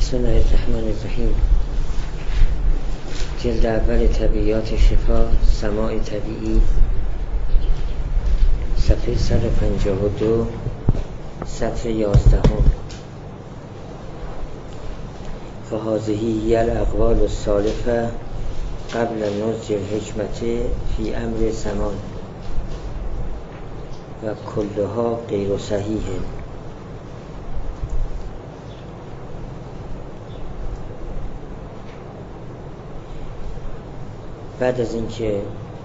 بسم الله الرحمن الرحیم. جلد اول طبیعیات شفا، سماع طبیعی، صفحه 152، سطر 11. فهذه هی الاقوال السالفه قبل نضج الحکمت فی امر زمان و کلها غیر صحیح. بعد از اینکه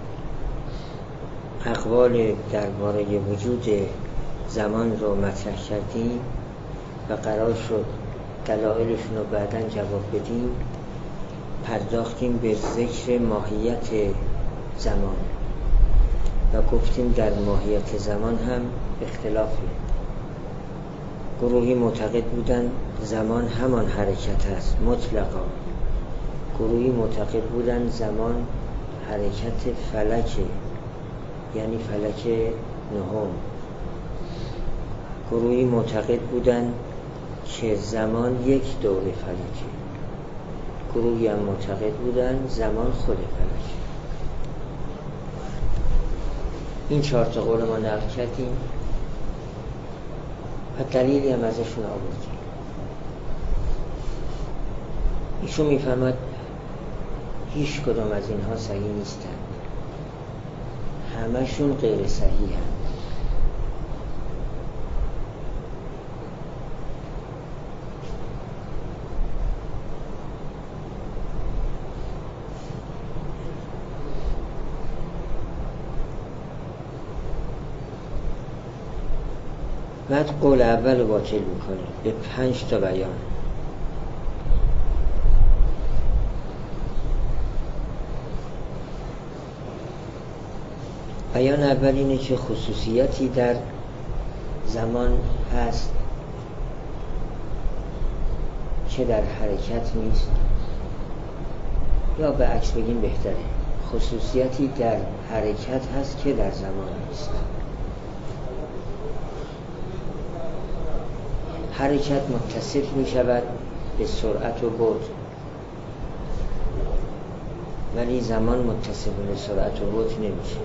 اقوال درباره وجود زمان رو مطرح کردیم و قرار شد دلایلشون رو بعداً جواب بدیم، پرداختیم به ذکر ماهیت زمان و گفتیم در ماهیت زمان هم اختلافی. گروهی معتقد بودن زمان همان حرکت است مطلقا، گروهی معتقد بودن زمان حرکت فلکه، یعنی فلک نهم. گروهی معتقد بودن که زمان یک دوره فلکه، گروهی هم معتقد بودن زمان خود فلکه. این 4 قول ما نقل کردیم و دلیلی هم ازشون آوردیم. ایشون میفهمد هیچ کدام از اینها صحیح نیستن، همشون غیر صحیح هم. بعد قول اول رو باطل میکنه به 5 بیان. بیان اول اینه که خصوصیتی در زمان هست که در حرکت نیست، یا به عکس بگیم بهتره، خصوصیتی در حرکت هست که در زمان نیست. حرکت متصف می شود به سرعت و بعد، ولی زمان متصف به سرعت و بعد نمیشه.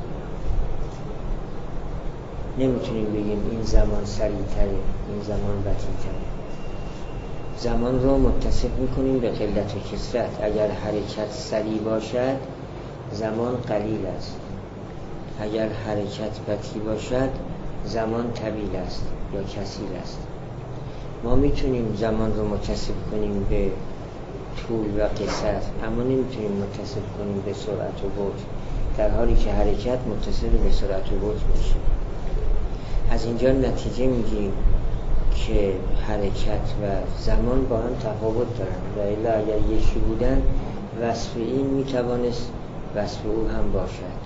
نمیتونیم بگیم این زمان سریع‌تره، این زمان بطی‌تره. زمان رو متصف میکنیم به قلت و کثرت. اگر حرکت سریع باشد زمان قلیل است، اگر حرکت بطیء باشد زمان طویل است یا کثیر است. ما میتونیم زمان رو متصف کنیم به طول و قصر، اما نمیتونیم متصف کنیم به سرعت و بعد، در حالی که حرکت متصف به سرعت و بعد میشه. از اینجا نتیجه میگیریم که حرکت و زمان با هم تفاوت دارن و الا اگر یکی بودن وصف این میتوانست وصف او هم باشد.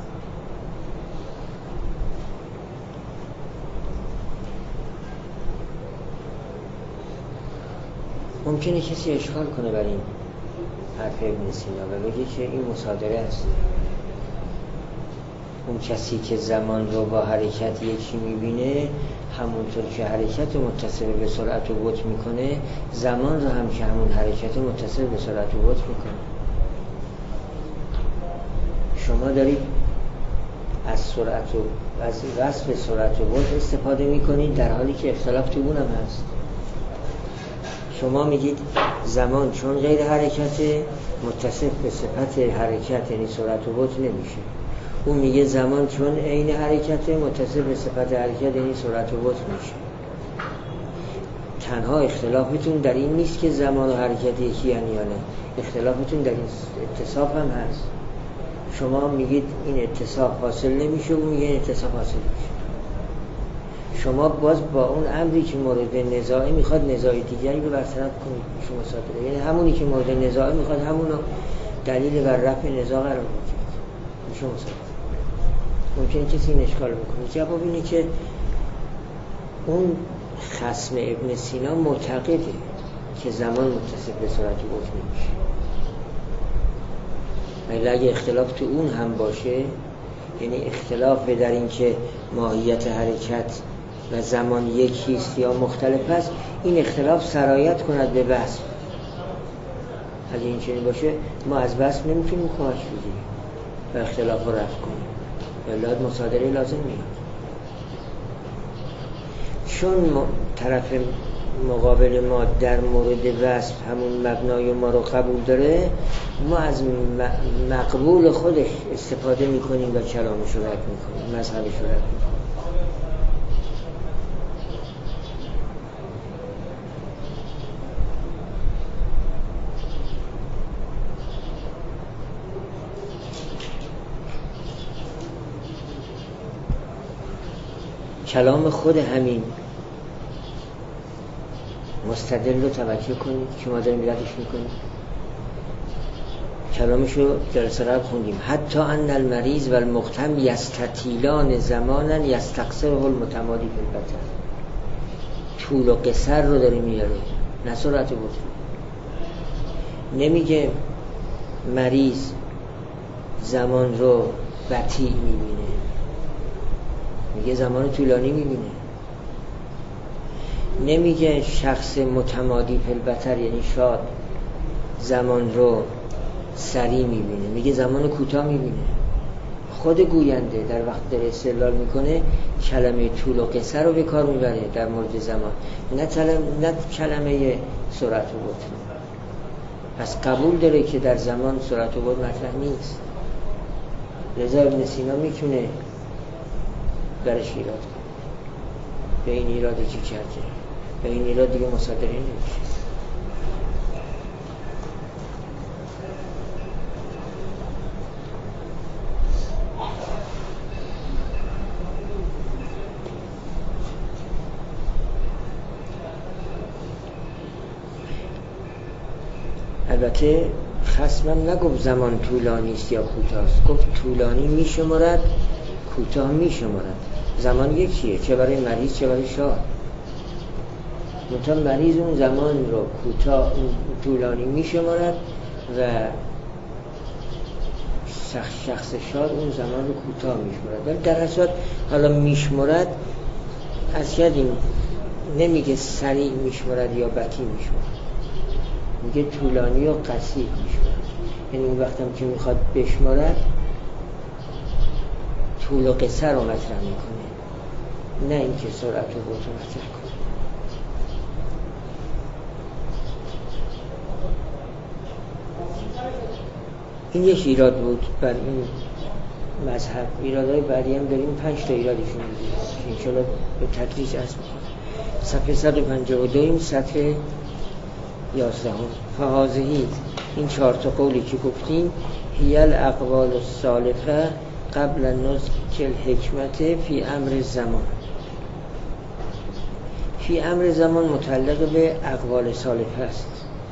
ممکنه کسی اشکال کنه بر این حرف ابن سینا و بگه که این مصادره است. اون کسی که زمان رو با حرکت یکی میبینه، همونطور که حرکت متصل به سرعت و بطء میکنه، زمان رو هم که همون حرکت متصل به سرعت و بطء میکنه. شما دارید از سرعت و از وصف سرعت و بطء استفاده میکنید در حالی که اختلاف تو اون هم هست. شما میگید زمان چون غیر حرکت متصف به صفت حرکت، یعنی سرعت و بطء نمیشه. اون میگه زمان چون عین حرکت متصف به صفت حرکت، یعنی سرعت و بطء میشه. تنها اختلافتون در این نیست که زمان و حرکت یکی یعنی یا نه، اختلافتون در این اتصاف هم هست. شما میگید این اتصاف حاصل نمیشه، اون میگه این اتصاف حاصل میشه. شما باز با اون امری که مورد نزاعی میخواد نزاع دیگری رو برطرف کنید، شما صادره، یعنی همونی که مورد نزاعی میخواد همونو دلیل بر رفع نزاع قرار بدید. شما صادره. ممکنه کسی این اشکال بکنه. جواب اینه که اون خصم ابن سینا معتقده که زمان متصف به سرعت و بطء نمیشه، ولی اگه اختلاف تو اون هم باشه، یعنی اختلاف در این که ماهیت حرکت و زمان یکیست یا مختلف است، این اختلاف سرایت کند به وصف. اگه این چنین باشه ما از وصف نمیتونیم کمک بگیریم و اختلاف رو رفع کنیم، الا مصادره لازم میاد. چون طرف مقابل ما در مورد وصف همون مبنای ما رو قبول داره، ما از مقبول خودش استفاده میکنیم و کلامش رو رد میکنیم، مذهبش رو رد میکنیم. کلام خود همین مستدل رو توجه کنید که ما داریم ردش میکنیم. کلامشو جلسه قبل خوندیم. حتی ان المریض و المختم یستطیلان زمانا یستقصره المتمادی فی البتر. طول و قصر رو داره میاره، نه سرعت و بطن. نمیگه مریض زمان رو بطیء میبینه، میگه زمان طولانی میبینه. نمیگه شخص متمادی فی البتر یعنی شاد زمان رو سریع میبینه، میگه زمان کوتاه میبینه. خود گوینده در وقت داره استدلال میکنه کلمه طول و قصر رو به کار میبره در مورد زمان، نه کلمه سرعت و بطن. پس قبول داره که در زمان سرعت و بطن مطرح نیست. لذا ابن سینا میتونه درش ایراد کنه، به این ایراده که کرده، به این ایراد دیگه مصادره نمیشه. البته خصمم نگفت زمان طولانی است یا کوتاه است، گفت طولانی میشمارد، کوتاه میشمارد. زمان یکیه، چه برای مریض چه برای شاد. مثلا مریض اون زمان رو کوتاه طولانی میشمارد و شخص شاد اون زمان رو کوتاه میشمارد. ولی در اصل حالا میشمارد از کردیم نمیگه سریع میشمارد یا بطیء میشمارد، میگه طولانی و قصیر میشمارد. یعنی اون وقتم که میخواد بشمارد طول و قصر رو مطرح میکنه، نه اینکه سرعت و بطن مطرح کنه. این یک ایراد بود بر این مذهب. ایرادهای بعدی هم داریم، 5 تا ایرادشون میگیم که انشاءالله به تدریج عرض میکنم. صفحه 152 سطر 11. فهازهی این 4 تا قولی که گفتیم هی الاقوال السالفه قبل نزک الحکمت فی امر زمان. فی امر زمان متعلق به اقوال سالفه است،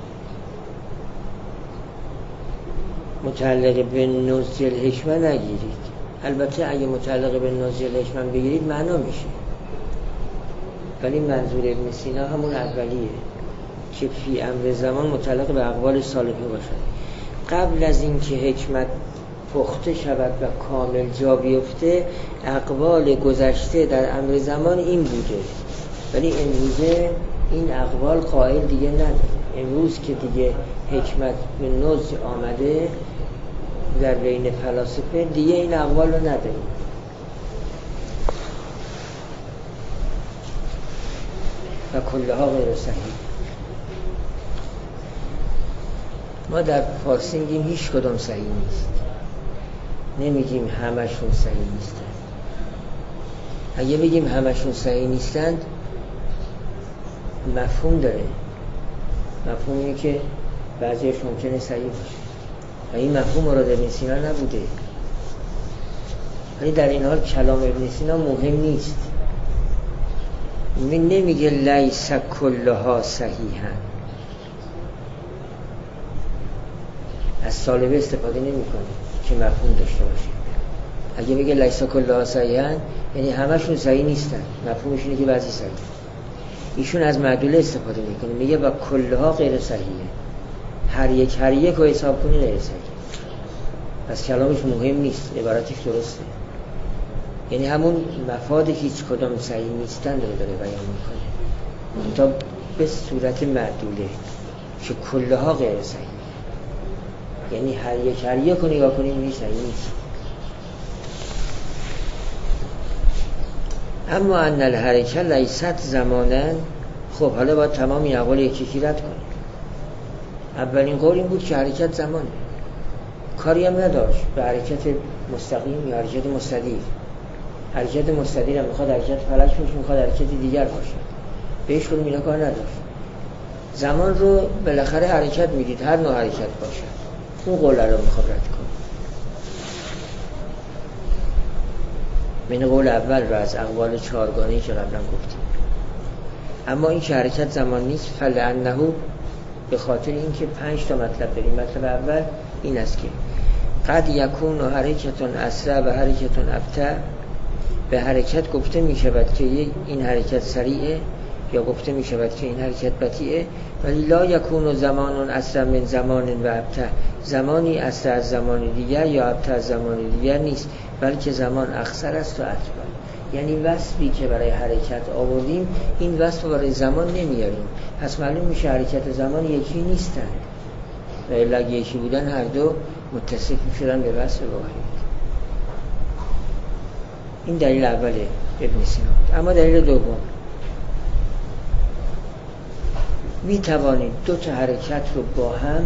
متعلق به نزک الحکمت نگیرید. البته اگه متعلق به نزک الحکمت بگیرید معنا میشه، ولی منظور ابن سینا همون اولیه که فی امر زمان متعلق به اقوال سالفه باشد. قبل از این که حکمت پخته شود و کامل جا بیفته، اقوال گذشته در امر زمان این بوده، ولی امروزه این اقوال قائل دیگه نداره. امروز که دیگه حکمت به نزع آمده در بین فلاسفه، دیگه این اقوال رو نداریم. و کلها غیر صحیح. ما در فارسی میگیم هیچ کدام صحیح نیست، نمیگیم همشون صحیح نیستن. اگه بگیم همشون صحیح نیستند مفهوم داره، مفهوم اینه که بعضیش ممکنه صحیح باشه و این مفهوم مراد ابن سینا نبوده. ولی در این حال کلام ابن سینا مهم نیست. نمیگه لیس کلها صحیحا، از سالبه استفاده نمی کنه که مفهوم داشته باشه. اگه بگه لیس کلها صحیحا یعنی همشون صحیح نیستن، مفهومش اینه که بعضی صحیح. ایشون از معدوله استفاده میکنه، میگه و کلها غیر صحیحه، هر یک رو حساب کنی غیر صحیح. پس کلامش مهم نیست، عبارتش درسته. یعنی همون مفاد هیچ کدام صحیح نیستن رو داره بیان میکنه تا به صورت معدوله که کلها غیر صحیح، یعنی هر یک رو نگاه کنیم این صحیح نیست. اما ان الحرکت لیست زمانن. خب حالا باید تمام این اقوال یکی رد کنیم. اولین قول این بود که حرکت زمانه، کاری هم نداشت به حرکت مستقیم یا حرکت مستدیر. حرکت مستدیر هم میخواد حرکت فلک باشه، میخواد حرکت دیگر باشه، بهش خودم اینا کار نداشت. زمان رو بالاخره حرکت میدید، هر نوع حرکت باشه. اون قول رو میخواد رد کنه. من قول اول رو از اقوال چهارگانه‌ای که قبلا گفتیم. اما این که حرکت زمان نیست، فلعنه به خاطر اینکه 5 تا مطلب داریم. مطلب اول این است که قد یکون و حرکتون اسرع و حرکتون ابطأ. به حرکت گفته می شود که این حرکت سریعه، یا گفته می شود که این حرکت بطیئه. ولی لا یکون زمان اسرع من زمان و ابطأ. زمانی اسرع از زمان دیگر یا ابطأ از زمان دیگر نیست، بلکه زمان اقصر است و اتبع. یعنی وصفی که برای حرکت آوردیم این وصف برای زمان نمیاریم، پس معلوم میشه حرکت زمان یکی نیستن و الا یکی بودن هر دو متصف میشدن به وصف واحد. این دلیل اوله ابن سینا. اما دلیل دوم، می توانید دو تا حرکت رو با هم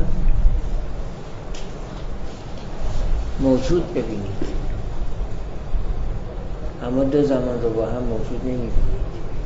موجود ببینید، اما دو زمان رو با هم موجود نمی‌بینید.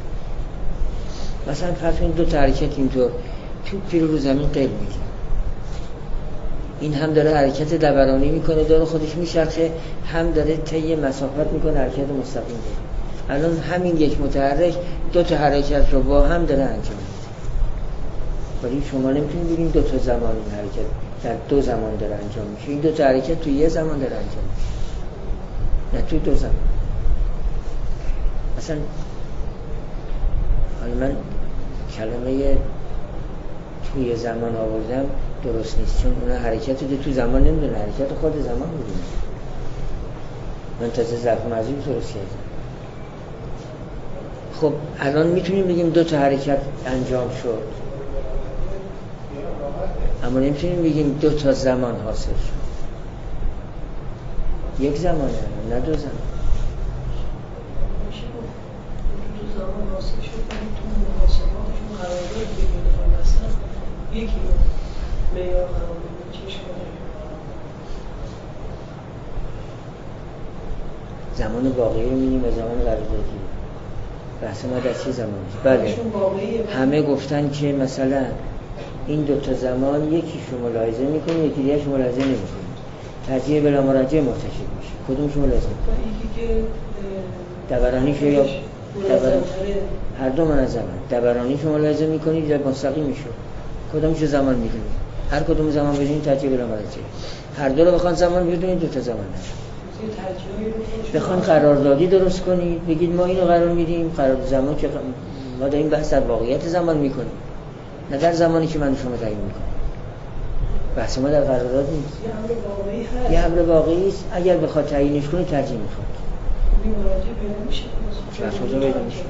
مثلا فرض کنید دو تا حرکت اینطور توپی رو زمین قید می‌کنه، این هم داره حرکت دورانی میکنه، داره خودش میچرخه، هم داره طی مسافت میکنه، حرکت مستقیم داره. الان همین یک متحرک دو تا حرکت رو با هم داره انجام میده، ولی شما نمیتونید بگید دو تا زمان این حرکت در دو زمان داره انجام میشه. این دو تا حرکت تو یه زمان داره انجام میشه، نه تو دو زمان. مثلا حالا من کلمه توی زمان آوردم درست نیست، چون اون حرکت رو تو زمان نمیدونه، حرکت خود زمان میدونه. من تازه ظرف ماضی درست کردم. خب الان میتونیم بگیم دو تا حرکت انجام شد، اما نمیتونیم بگیم دو تا زمان حاصل شد. یک زمانه، نه دو زمان. زمان حاصل شد، تو محاسباتشون قرارداد بگیرن اصلا یکی رو معیار قرار بدید. چه اشکالی؟ زمان واقعی رو می‌بینیم و زمان قراردادی. بحث ما در چه زمانی؟ بله. همه گفتن که مثلا این دو تا زمان یکیشو ملاحظه می‌کنه، یکی دیگه‌اش ملاحظه نمی‌کنه. ترجیح بلا مراجعه مرتکب میشه. کدومش ملاحظه می‌کنه؟ یکی که دورانیشو یا هر دو منظمه. دورانیشو ملاحظه می‌کنید یا مستقیمشو؟ کدومشو زمان می‌دونید؟ هر کدوم زمان بدونید ترجیح بلا مراجعه. هر دو رو بخوان زمان بدونید، دو تا زمان نشه. بخوان قراردادی درست کنید، بگید ما اینو قرار میدیم، قرارداد زمان که ما داریم بحث در واقعیت زمان میکنیم، نه در زمانی که من شما تعیین میکنم. بحث ما در قرارداد نیست، یه امر واقعی است. اگر بخواد تعیینش کنی ترجیح میخواد. این مراجعه پیدا میشه. چه از کجا پیدا میشه؟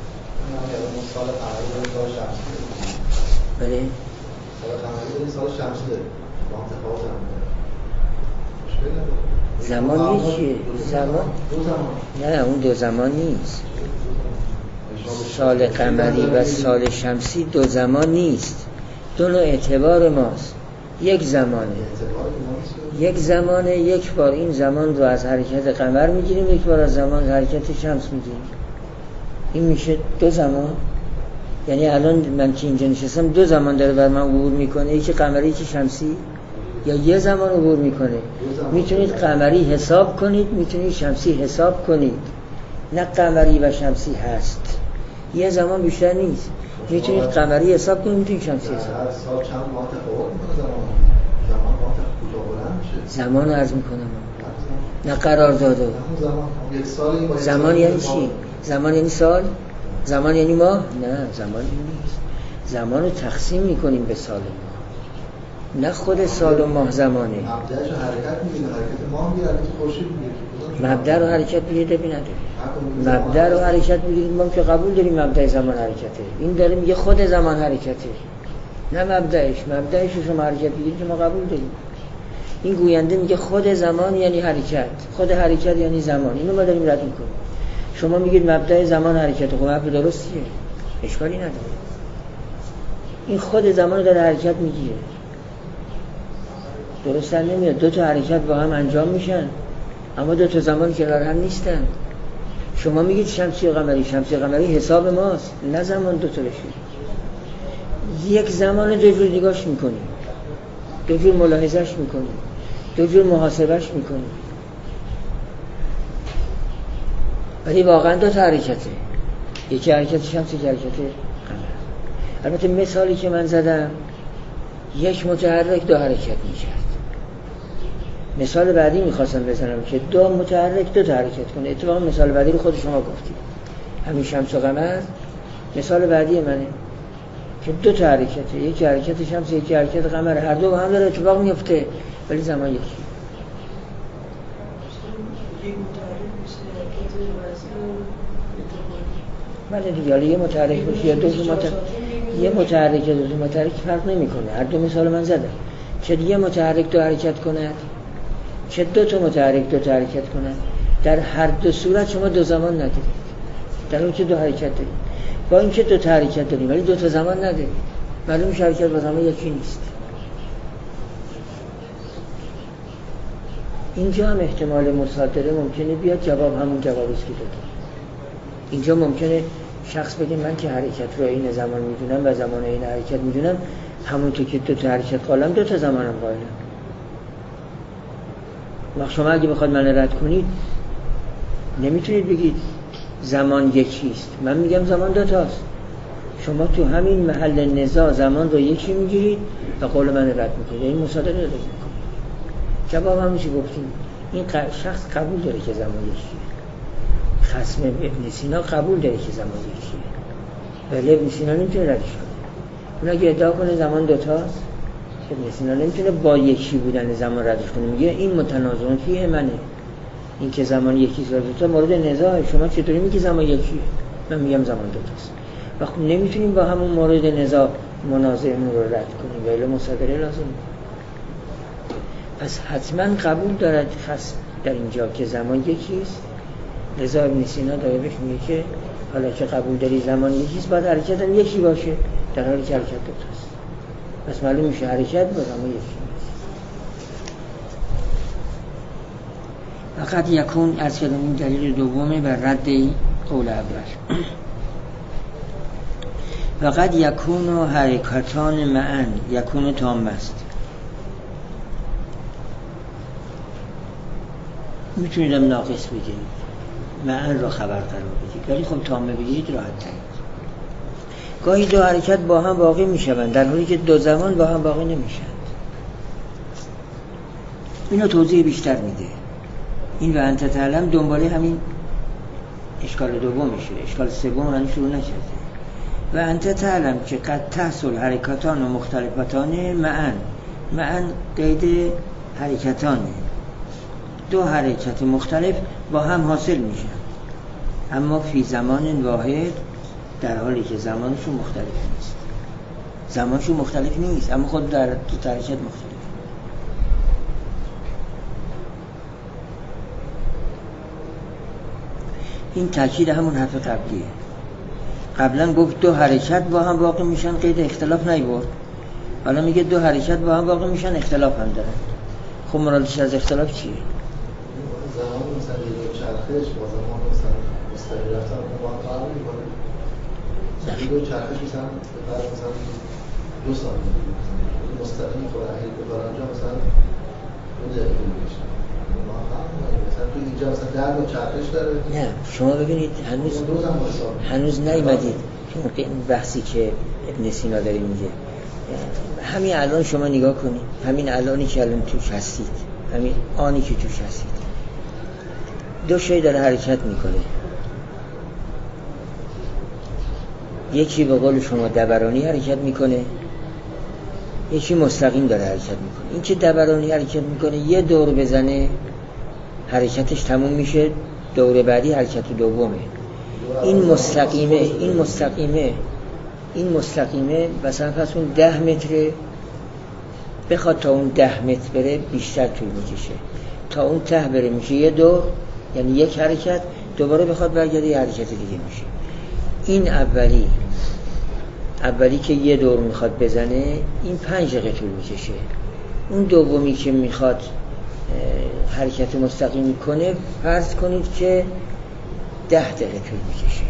بله. سال شمسی زمان چیه؟ زمان؟ نه اون دو زمان نیست. سال قمری و سال شمسی دو زمان نیست، دو نوع اعتبار ماست. یک زمانه، یک بار این زمان رو از حرکت قمر میگیریم، یک بار از زمان حرکت شمس میگیریم. این میشه دو زمان. یعنی الان من که اینجا نشستم دو زمان داره بر من عبور میکنه، یکی قمری یکی شمسی، یا یه زمان عبور میکنه. میتونید قمری حساب کنید، میتونید شمسی حساب کنید. نه قمری و شمسی هست، یه زمان بیشتر نیست. میتونید قمری حساب کنید، میتونید شمسی حساب کنید. سال چند ماه تفاوت میکنه زمان ماه کوتاه بلند میشه. زمان عرض میکنم، نه قرار داده. زمان یعنی چی؟ زمان یعنی سال؟ زمان یعنی ماه؟ نه زمان نیست. زمان رو تقسیم میکنیم به سال ماه. نه خود سال و ماه زمانه. مبدأش حرکت میگیره، حرکت ماه میگیره، حرکت خورشید میگیره. مبدأ رو حرکت میگیره ببینید. مبدأ رو حرکت میگیره، ما که قبول داریم مبدأ زمان حرکته. این داره میگه خود زمان حرکته. نه مبدأش رو شما حرکت میگیرید که ما قبول داریم. این گوینده میگه خود زمان یعنی حرکت، خود حرکت یعنی زمان. اینو ما داریم رد میکنیم. شما میگید مبدأ زمان حرکته، خب مبدأ درستیه، اشکالی نداره. این خود زمان داره حرکت میگیره، درست نمیاد. دو تا حرکت با هم انجام میشن اما دو تا زمان کنار هم نیستن. شما میگید شمسی و قمری، شمسی و قمری حساب ماست، نه زمان دو تا بشه. یک زمان دو جور نگاش میکنیم، دو جور ملاحظهش میکنیم، دو جور محاسبهش میکنیم، ولی واقعا دو تا حرکته، یکی حرکت شمس، یکی حرکت قمر. البته مثالی که من زدم یک متحرک دو حرکت میکرد. مثال بعدی میخواستم بزنم که دو متحرک دو تا حرکت کنه. اتفاقا مثال بعدی رو خود شما گفتید، همین شمس و قمر مثال بعدی منه که دو تا حرکته، یکی حرکت شمس، یکی حرکت قمر، هر دو با هم داره اتفاق میفته ولی زمان یکی. بله دیگه، حالا یه متحرک باشه یا دو متحرک، یه متحرک یا دو متحرک فرق نمیکنه. هر دو مثال من زدم، چه یه متحرک دو حرکت کند، چه دو تا متحرک دو تا حرکت کند، در هر دو صورت شما دو زمان ندارید. در اون که دو حرکت دارید، با این که دو تا حرکت داریم ولی دو تا زمان ندارید، معلوم میشه حرکت با زمان یکی نیست. اینجا هم احتمال مصادره ممکنه بیاد، جواب همون جوابی که دادم. اینجا ممکنه شخص بگه من که حرکت رو این زمان میدونم و زمان این حرکت میدونم، همونطور که دو تا حرکت قائلم دو تا زمانم قائلم. شما اگه بخواد من رد کنید نمیتونید بگید زمان یکیست. من میگم زمان دو تاست. شما تو همین محل نزاع زمان رو یکی میگیرید و قول من رد میکنید، این مصادره رو میکنید. جواب همون چی گفتیم. این شخص قبول داره که زمان یکیه. خصم ابن سینا قبول داره که زمان یکیه، ولی ابن سینا نمیتونه ردش کنه. اون اگه ادعا کنه زمان دو تاست، ابن سینا نمیتونه با یکی بودن زمان ردش کنه. میگه این متنازع فیه منه، این که زمان یکی است و دو تا مورد نزاع. شما چطوری میگی زمان یکیه؟ من میگم زمان دو تاست. وقتی نمیتونیم با همون مورد نزاع منازعمون رو رد کنیم، ولی مصادره لازم. پس حتما قبول دارد خصم در اینجا که زمان یکی است. لذا ابن سینا داره بهش میگه که حالا که قبول داری زمان یکی است، باید حرکت هم یکی باشه، در حالی که حرکت دو تاست. پس معلوم میشه حرکت با زمان یکی نیست. فقط یکون از کلمه این دلیل دومه بر رد قول اول. فقط یکون و حرکتان معن، یکون تام است. میتونید هم ناقص بگیرید، معن را خبر قرار بدید، ولی خب تامه بگیرید راحت ترید. گاهی دو حرکت با هم باقی میشوند در حالی که دو زمان با هم باقی نمیشند. اینو توضیح بیشتر میده. این و انت تعلم دنباله همین اشکال دومشه، اشکال سوم هنوز شروع نشده. و انت تعلم که قد تحصل حرکتان و مختلفتان معن قید حرکتانه، دو حرکت مختلف با هم حاصل میشن، اما فی زمان واحد، در حالی که زمانشون مختلف نیست. زمانشون مختلف نیست اما خود در دو حرکت مختلف. این تاکید همون حرف قبلیه. قبلا گفت دو حرکت با هم واقع میشن، قید اختلاف نیورد. حالا میگه دو حرکت با هم واقع میشن، اختلاف هم دارن. خب مرادش از اختلاف چیه؟ زمان مثلا یک چرخش با زمان مثلا مستقیم رفتن با هم فرق میکنه. دو چرخش مثلا مثلا 2 ثانیه مستقیم خود اگه ببرن اونجا مثلا 2 دقیقه میشه. مثلا تو اینجا مثلا 10 چرخش داره. نه شما ببینید هنوز نیومدید که این بحثی که ابن سینا داره میگه. همین الان شما نگاه کنید، همین الانی که الان توش هستید، همین آنی که توش هستید، دو شی داره حرکت میکنه. یکی به قول شما دورانی حرکت میکنه، یکی مستقیم داره حرکت میکنه. این که دورانی حرکت میکنه یه دور بزنه حرکتش تموم میشه، دور بعدی حرکت دومه. این مستقیمه مثلا پس اون 10 متره، بخواد تا اون 10 متر بره بیشتر طول میکشه، تا اون ته بره میشه یه دور، یعنی یک حرکت، دوباره بخواد برگرده یه حرکت دیگه میشه. این اولی که یه دور میخواد بزنه این 5 دقیقه طول میکشه. اون دومی که میخواد حرکت مستقیم کنه فرض کنید که 10 دقیقه طول میکشه.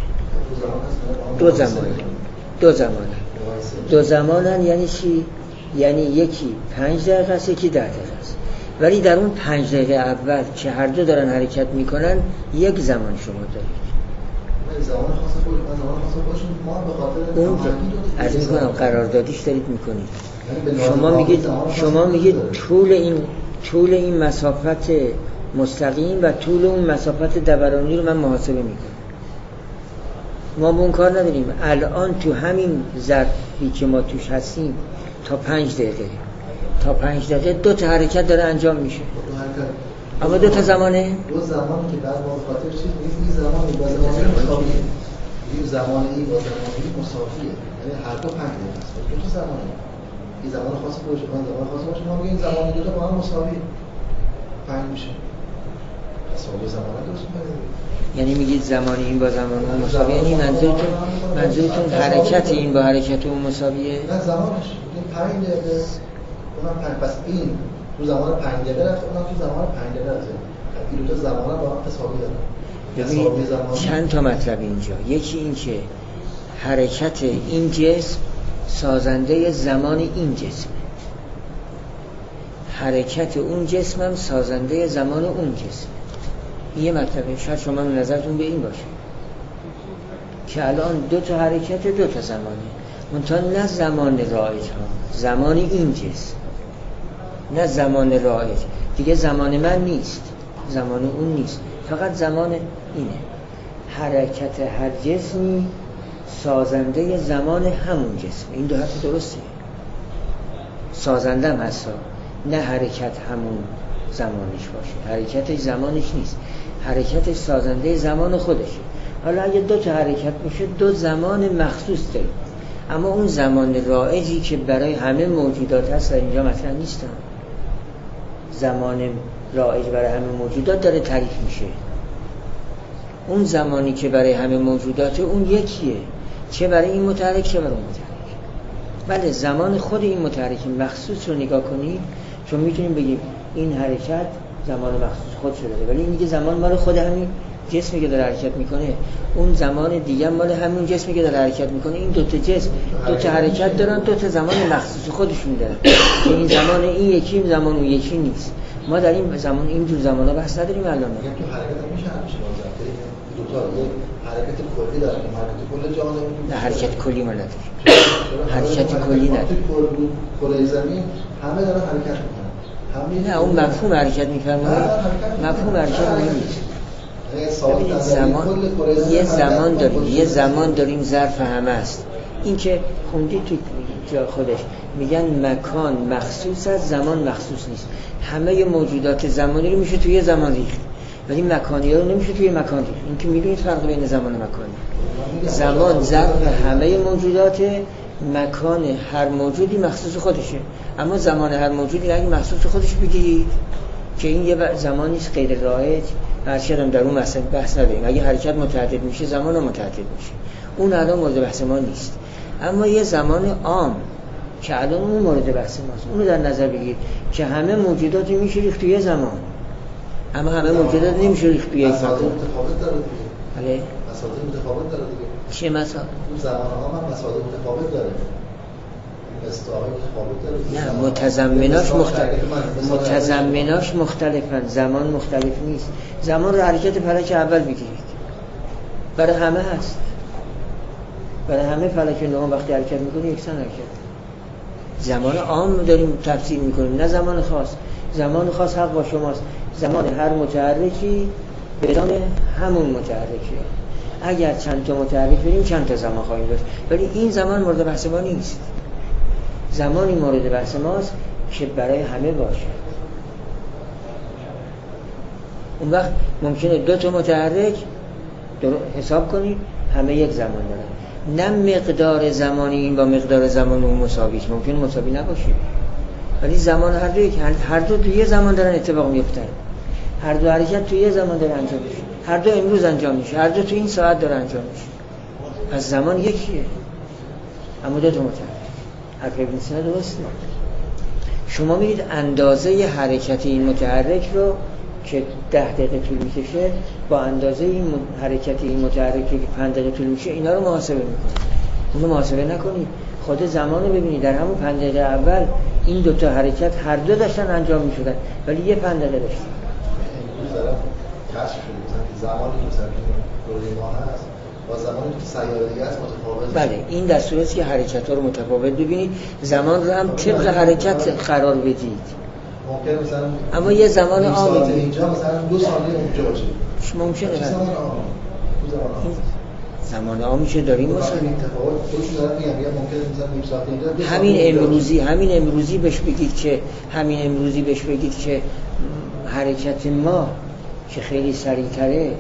دو زمانن یعنی چی؟ یعنی یکی 5 دقیقه است، یکی 10 دقیقه است. ولی در اون 5 دقیقه اول که هر دو دارن حرکت میکنن یک زمان شما دارید. زمان خاص ما به خاطر از میکنم قراردادیش دارید میکنید. شما میگید طول این مسافت مستقیم و طول اون مسافت دورانی رو من محاسبه میکنم. ما به اون کار نداریم. الان تو همین ظرفی که ما توش هستیم تا 5 دقیقه 2 تا حرکت داره انجام میشه. اما 2 تا زمانه؟ 2 زمانی که بعد با خاطر چیز این زمانی با زمانی مساویه. این زمانی با زمانی مساویه. یعنی هر دو 5 دقیقه است. 2 تا زمانه. این زمان خاص باشه، زمان خاص باشه. ما میگیم زمانی 2 تا با هم مساویه. 5 میشه. مساوی زمانه درست می‌کنه. یعنی میگید زمانی این با زمان اون مساویه، یعنی منظورتون حرکت این با حرکت اون مساویه؟ نه زمانش. این 5 دقیقه اونم 5 پس این تو زمان 5 دقیقه رفت، اونم تو زمان 5 دقیقه رفت. این دو تا زمان با هم تساوی دارن. ببین چند تا مطلب اینجا. یکی این که حرکت این جسم سازنده زمان این جسمه، حرکت اون جسم هم سازنده زمان اون جسمه. یه مطلبه. شاید شما نظرتون به این باشه که الان 2 تا حرکت 2 تا زمانه، منتها نه زمان رایج ها، زمان این جسم، نه زمان رایج دیگه، زمان من نیست، زمان اون نیست، فقط زمان اینه. حرکت هر جسمی سازنده زمان همون جسم. این دو حرف درسته. سازنده هم هستا، نه حرکت همون زمانش باشه، حرکتش زمانش نیست، حرکتش سازنده زمان خودشه. حالا اگه 2 تا حرکت میشه 2 زمان مخصوص داره، اما اون زمان رایجی که برای همه موجودات هست اینجا مطرح نیست. زمان رایج برای همه موجودات داره تعریف میشه. اون زمانی که برای همه موجوداته اون یکیه، چه برای این متحرک چه برای اون متحرک. بله زمان خود این متحرک مخصوص رو نگاه کنید، چون میتونیم بگیم این حرکت زمان مخصوص خودش داره، ولی این دیگه زمان مال خود همین جسمی که داره حرکت میکنه، اون زمان دیگه مال همین جسمی که داره حرکت میکنه. این 2 تا جسم 2 تا حرکت دارن، 2 تا زمان مخصوص خودشون دارن که این زمان این یکی، زمان اون یکی نیست. ما در این زمان این جور زمانا بحث نداریم الان. تو حرکت میشه دو تا حرکت کلی داره، حرکت کل جهان. نه حرکت کلی ما نداریم. حرکت کلی نداریم. کره زمین همه دارن حرکت میکنن. نه اون مفهوم حرکت میفرمایید، مفهوم حرکت مهم نیست. یه زمان داریم ظرف همه است. این که خوندی تو جا خودش میگن مکان مخصوص است، زمان مخصوص نیست. همه موجودات زمانی رو میشه توی یه زمان ریخت، ولی مکانی رو نمیشه توی مکان ریخت. این که میدونید فرق بین زمان و مکانی. زمان ظرف همه موجودات، مکان هر موجودی مخصوص خودشه. اما زمان هر موجودی اگه مخصوص خودش بگید که این یه زمانی است غیر رایج، هرچند در اون مسئله بحث نداریم. اگه حرکت متعدد میشه زمان هم متعدد میشه، اون الان مورد بحث ما نیست. اما یه زمان عام که الان اون مورد بحث ماست، اونو در نظر بگیر که همه موجودات میشه ریخت توی زمان، اما همه موجودات نمیشه ریخت توی یک مکان. متفاوت داره دیگه. بله مسائل متفاوت داره دیگه. چه مسائل؟ اون زمان عام هم مسائل متفاوت داره. نه متضمناش مختلفن، زمان مختلف نیست. زمان رو حرکت فلک اول بگیرید، برای همه هست، برای همه فلک نهم وقتی حرکت میکنه یکسان حرکت. زمان عام داریم تفسیر میکنیم، نه زمان خاص. زمان خاص حق با شماست. زمان هر متحرکی بدان همون متحرکه. اگر چند تا متحرک بریم چند تا زمان خواهیم داشت، ولی این زمان مورد بحث ما نیست. زمانی مورد بحث ماست که برای همه باشه. اون وقت ممکنه 2 تا متحرک حساب کنید همه یک زمان دارن، نه مقدار زمانی این با مقدار زمان اون مساویه، ممکنه مساوی نباشه، ولی زمان هر دو توی یه زمان دارن اتفاق میفتن، هر دو حرکت توی یه زمان داره انجام میشه، هر دو امروز انجام میشه، هر دو توی این ساعت داره انجام میشه. پس زمان یکیه اما 2 تا متحرک. حرف ابن سینا درسته. شما میگید اندازه حرکت این متحرک رو که 10 دقیقه طول میکشه با اندازه این حرکت این متحرک که 5 دقیقه طول میشه اینا رو محاسبه میکنید. اونو محاسبه نکنید، خود زمان رو ببینید. در همون 5 دقیقه اول این 2 تا حرکت هر دو داشتن انجام میشدن ولی یه 5 دقیقه داشتن. امروز دارم کشف شده مثلا زمانی که مثلا دوره ما هست با زمانی که سیاره دیگه است متفاوت. بله این در صورتی که حرکت‌ها رو متفاوت ببینید، زمان رو هم طبق حرکت قرار بدید. ممکنه مثلا اما یه زمان عامی اینجا مثلا 2 ثانیه اونجا باشه. ممکنه زمان عامی. زمان عامی که داریم مثلا تفاوت خودشون دارن میگن ممکنه مثلا نیم ساعت اینجا همین امروزی بهش بگید که حرکت ما که خیلی سریع‌تره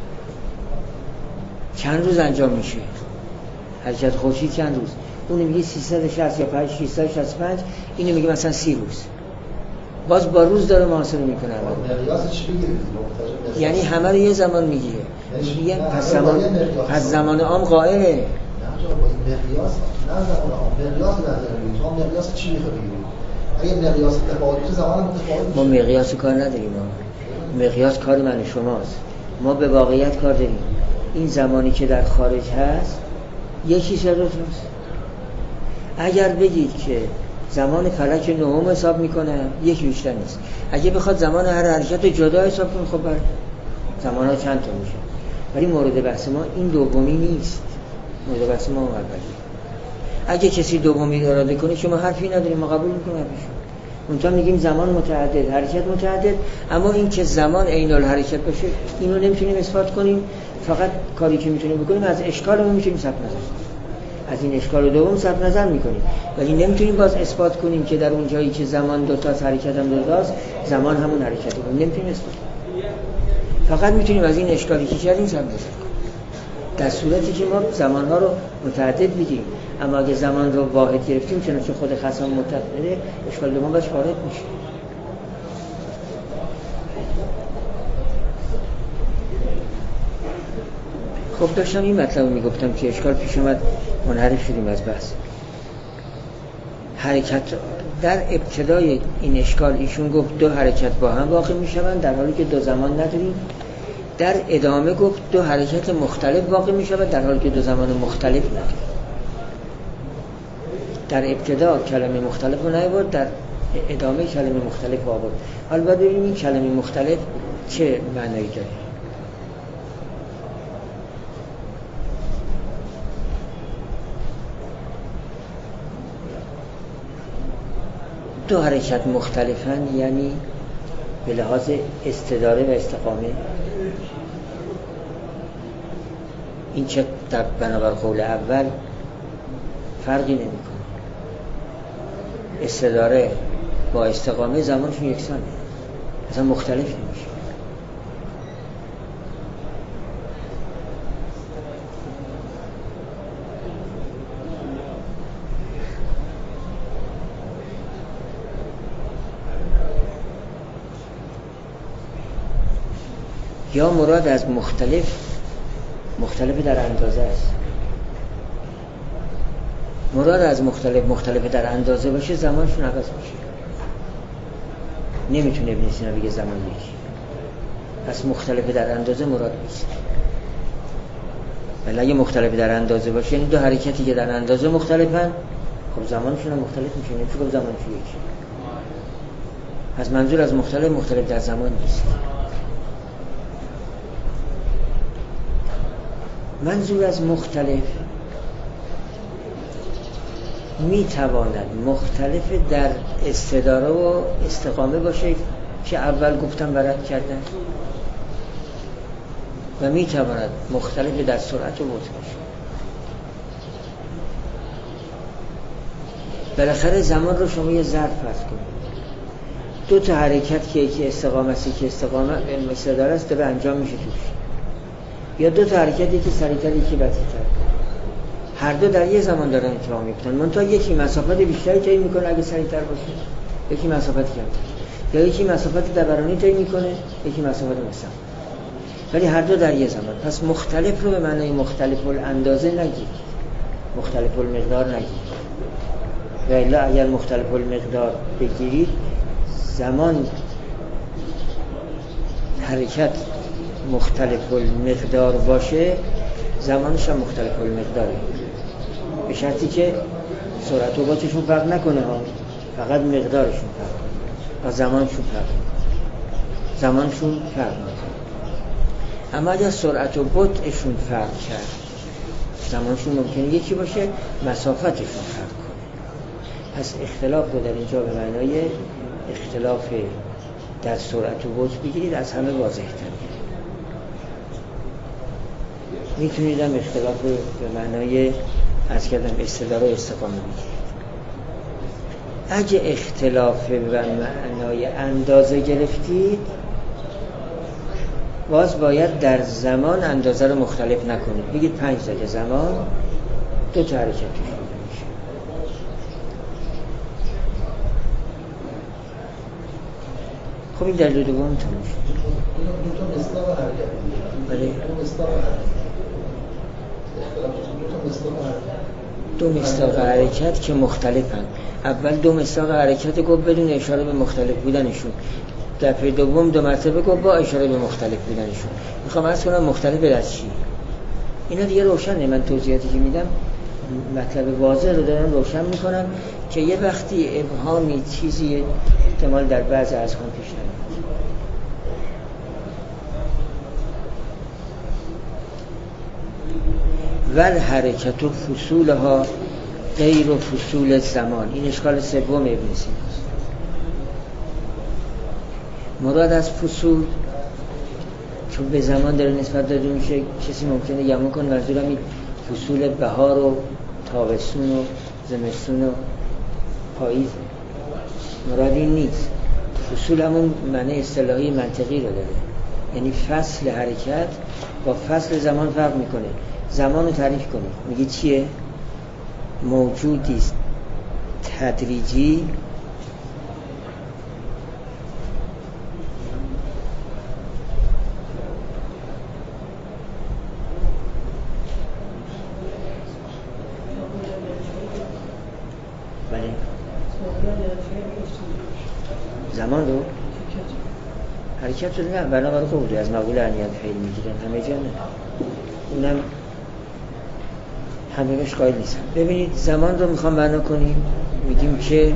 چند روز انجام میشه، حرکت خورشید چند روز، اونو میگه 360 یا 665، اینو میگه مثلا 30 روز. باز با روز داره محاسبه میکنه. مقیاس چی بگیرید؟ یعنی همه رو یه زمان میگیره. میگه پس زمان عام قائله. نه آقا با این مقیاس نه زمان عام مقیاس نداریم. ما مقیاس چی میخواد بگیریم؟ اگه مقیاس تفاوتی زمان متفاوت ما مقیاس کار نداریم. مقیاس کار من و شماست. ما به واقعیت کار داریم. این زمانی که در خارج هست یکی شرطوست. اگر بگید که زمان فلک نهم حساب میکنه یکی بیشتر نیست. اگه بخواد زمان هر حرکت جدا حساب کنه خب بر زمان ها چند تا میشه. ولی مورد بحث ما این دومی نیست. مورد بحث ما اولیه. اگه کسی دومی اراده کنه شما حرفی نداریم، ما قبول میکنیم حرفشو. اونجا میگیم زمان متعدد، حرکت متعدد، اما این که زمان عین الحرکت باشه اینو نمیتونیم اثبات کنیم. فقط کاری که میتونیم بکنیم از اشکالمون میتونیم صرف نظر کنیم. از این اشکال دوم صرف نظر میکنیم، ولی نمیتونیم باز اثبات کنیم که در اون جایی که زمان 2 تاست حرکت هم 2 تاست زمان همون حرکته. نمیتونیم اثبات کنیم. فقط میتونیم از این اشکالی که کردیم صرف نظر کنیم. در صورتی که ما زمانها رو متعدد بگیریم، اما اگه زمان رو واحد گرفتیم چنانچه خود خصم متعدده، اشکال دوم باش وارد میشه. خب داشتم این مطلب رو میگفتم که اشکال پیش اومد، منحرف شدیم از بحث. حرکت در ابتدای این اشکال ایشون گفت 2 حرکت با هم واقع میشوند در حالی که 2 زمان نداریم. در ادامه گفت 2 حرکت مختلف واقع میشوند در حالی که 2 زمان مختلف نداریم. در ابتدا کلمه مختلف رو نیاورد، در ادامه کلمه مختلف رو آورد. حالا باید ببینیم این کلمه مختلف چه معنایی داره. 2 حرکت مختلفن یعنی به لحاظ استداره و استقامه. این چه بنابر قول اول فرقی نمیکنه. استداره با استقامه زمانشون یکسانه، اصلا مختلف نمیشه. یا مراد از مختلف در اندازه است. مراد از مختلف در اندازه باشه زمانشون عوض میشه. نمیتونه ابن سینا بگه زمان یکی. پس مختلف در اندازه مراد نیست. ولی اگه مختلف در اندازه باشه یعنی 2 حرکتی که در اندازه مختلفن، خب زمانشون هم مختلف میشه. نمیشه خب زمانشون یکی. پس منظور از مختلف در زمان نیست. منظور از مختلف میتواند مختلف در استداره و استقامه باشه که اول گفتم برات کردن، و میتواند مختلف در سرعت و بطء باشه. بالاخره زمان رو شما یه ظرف فرض کنید، دو تا حرکت که یکی استقامت که استقامت مستدار است داره انجام میشه توش، یا دو تا حرکت یکی سریعتر یکی بطی‌تر، هر دو در یه زمان دارن انجام میکنن، منتها یکی مسافت بیشتری طی میکنه اگه سریعتر باشه، یکی مسافت کمتر، یا یکی مسافت دورانی طی میکنه یکی مسافت مثلا، ولی هر دو در یه زمان. پس مختلف رو به معنای مختلف الاندازه نگید، مختلف المقدار نگید. و الا اگر مختلف المقدار بگیرید، زمان حرکت مختلف المقدار باشه، زمانش هم مختلف المقداره، به شرطی که سرعت و باتشون فرق نکنه ها، فقط مقدارشون فرق کنه و زمانشون فرق کنه، زمانشون فرق کنه. اما اگر سرعت و بطشون فرق کرد، زمانشون ممکنه یکی باشه، مسافتشون فرق کنه. پس اختلاف رو در اینجا به معنای اختلاف در سرعت و بطش بگیرید، از همه واضح تر. میتونید هم اختلاف رو به معنای از کردم استدار و استقامه بگیرید. اگه اختلاف به معنای اندازه گرفتید، باز باید در زمان اندازه رو مختلف نکنید. بگید 5 دقیقه زمان 2 تا حرکت توش میشه. خب این دلیل دوم تموم شد. دو تا مصداق حرکت بله. دو مصداق حرکت که مختلفن. اول 2 مصداق حرکت گفت بدون اشاره به مختلف بودنشون، دفعه دوم 2 مرتبه گفت با اشاره به مختلف بودنشون. میخوام عرض کنم مختلف از چی؟ اینا دیگه روشنه، من توضیحاتی که میدم مطلب واضح رو دارم روشن میکنم که یه وقتی ابهامی چیزی احتمال در بعض از خان پیش نمید. ول حرکت و فصولها غیر و فصول زمان. این اشکال سوم ابن سینا است. مراد از فصول چون به زمان داره نسبت داده میشه، کسی ممکنه گمان کنه منظورم این فصول بهار و تابستون و زمستون و پاییز، مراد این نیست. فصول همون معنی اصطلاحی منطقی رو داره، یعنی فصل حرکت با فصل زمان فرق میکنه. زمان رو تعریف کنید، میگی چیه؟ موجودی است تدریجی بله زمان رو حرکت رو نه بنابرای خود از مقوله عنیت فعل میگیرن، همه جا نه، اونم همه بهش قائل نیستن. ببینید زمان رو میخوام بنا کنیم، میگیم که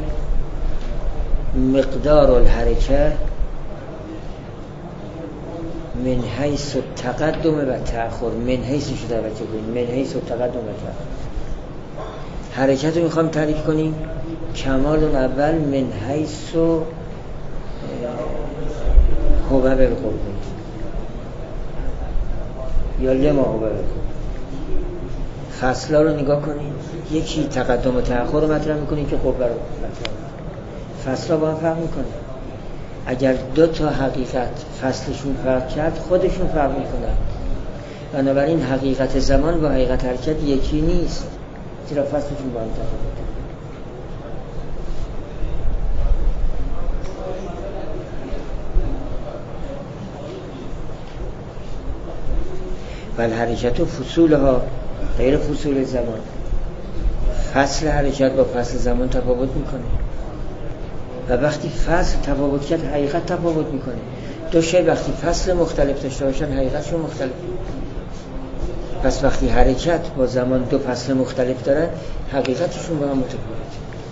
مقدار الحرکه من حیث التقدم و تأخر، من حیث شده بچه کنیم، من حیث التقدم و تأخر. حرکت رو میخوام تعریف کنیم کمال اول من حیث هو بالقرب یا لما هو بالقرب. فصلا رو نگاه کنید، یکی تقدم و تأخر رو مطرح میکنید که قرب رو مطرح. فصلا با هم فرق میکنه. اگر 2 تا حقیقت فصلشون فرق کرد، خودشون فرق میکنن. بنابراین حقیقت زمان با حقیقت حرکت یکی نیست، چرا فصلشون با هم تفاوته. بل حرکت و فصولها غیر فصول زمان. فصل حرکت با فصل زمان تفاوت میکنه و وقتی فصل تفاوت کرد حقیقت تفاوت میکنه. 2 شی وقتی فصل مختلف داشته باشن حقیقتشون مختلف. پس وقتی حرکت با زمان 2 فصل مختلف دارن حقیقتشون با هم متفاوته.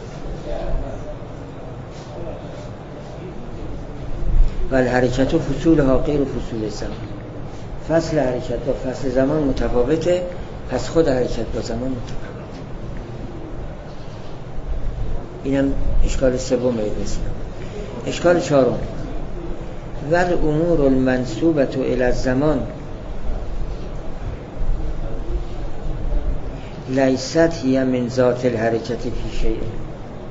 بل حرکت و فصولها غیر فصول زمان. فصل حرکت با فصل زمان متفاوته، پس خود حرکت با زمان متفاوته. اینم اشکال سوم ابن سینا. اشکال چهارم ول امور المنسوبة الی الزمان لیست هی من ذات الحرکت فی شیء.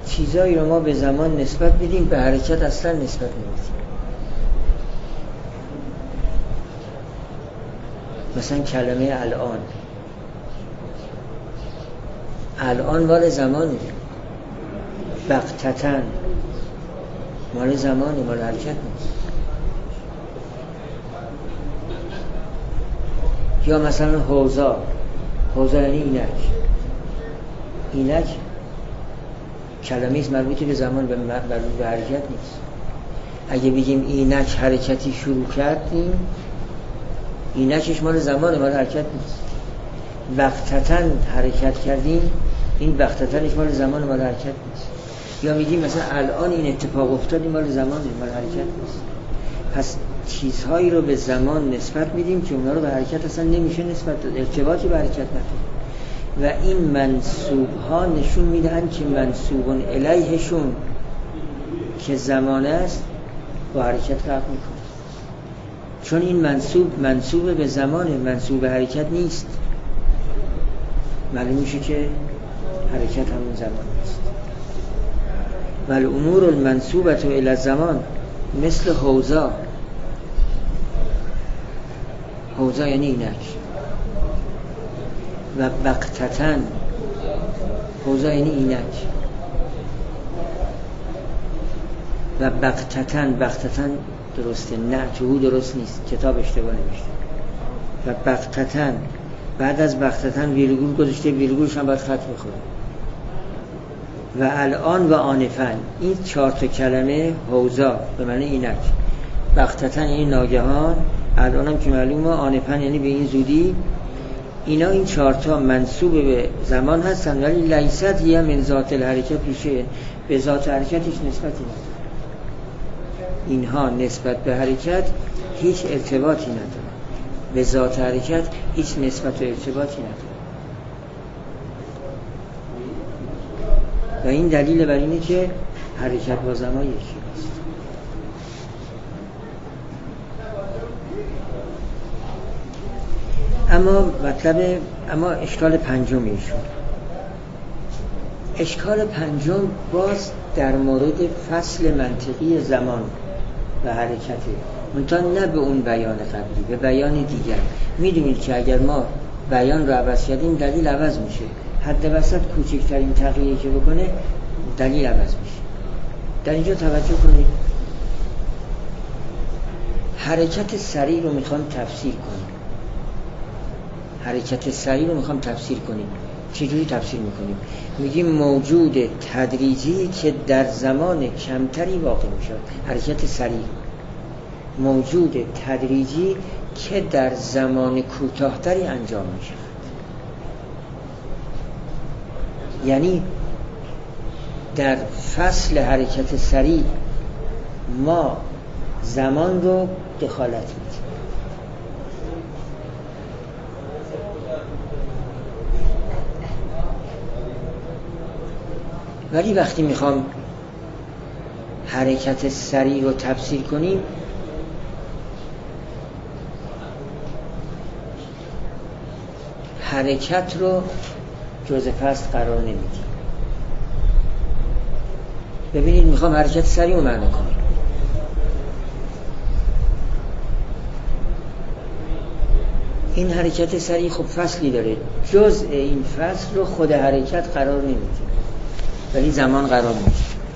چیزایی رو ما به زمان نسبت میدیم، به حرکت اصلا نسبت نمیدیم. مثلا کلمه الان مال زمانه، بغتتن مال زمانه، مال حرکت نیست. یا مثلا حوضا یعنی اینک کلمه است مربوط به زمان، مربوط به حرکت نیست. اگه بگیم اینک حرکتی شروع کردیم، اینکش مال زمانه، مال حرکت نیست. بغتتن حرکت کردیم، این بغتتنش مال زمانه، مال حرکت نیست. یا میگیم مثلا الان این اتفاق افتاد، این مال زمانه، مال حرکت نیست. پس چیزهایی رو به زمان نسبت میدیم که اونا رو به حرکت اصلا نمیشه نسبت داد، ارتباطی به حرکت نداره. و این منسوب ها نشون میدهن که منسوبون الیهشون که زمانه است با حرکت فرق میکنه، چون این منسوب به زمانه، منسوب به حرکت نیست. معلوم میشه که حرکت همون زمان است. والامور المنسوبة الی الزمان مثل حوضا یعنی اینک، و بغتتن حوضا یعنی اینک، و بغتتن درسته، نه تو درست نیست، کتاب اشتباه نوشته. و بغتتن بعد از بغتتن ویرگول گذاشته، ویرگولش هم باید خط بخوره. و الان و آنفن، این 4 کلمه حوضا به معنی اینک، بغتتن یعنی ناگهان، الان هم که معلومه، آنفن یعنی به این زودی. اینا این 4 منسوب به زمان هستن، ولی لیست هی من ذات الحرکت پیشه، به ذات حرکت هیچ نسبتی نداره. اینها نسبت به حرکت هیچ ارتباطی نداره، به ذات حرکت هیچ نسبت و ارتباطی نداره. و این دلیل بر اینه که حرکت با زمان یکی است. اما اشکال پنجم ایشون، اشکال پنجم باز در مورد فصل منطقی زمان و حرکته، منتها نه به اون بیان قبلی، به بیان دیگر. میدونید که اگر ما بیان رو عوض کردیم دلیل عوض میشه، حد وسط کوچکترین تغییری که بکنه دلیل عوض میشه. در اینجا توجه کنید، حرکت سریع رو میخوام تفسیر کنیم. چجوری تفسیر میکنیم؟ میگیم موجود تدریجی که در زمان کمتری واقع میشه. حرکت سریع موجود تدریجی که در زمان کوتاه‌تری انجام میشه. یعنی در فصل حرکت سریع ما زمان رو دخالت میدیم، ولی وقتی میخوام حرکت سریع رو تفسیر کنیم حرکت رو جزء فصل قرار نمیدیم. ببینید میخوام حرکت سریع رو معنی کنم، این حرکت سریع خب فصلی داره، جزء این فصل رو خود حرکت قرار نمیدیم ولی زمان قرار میدیم.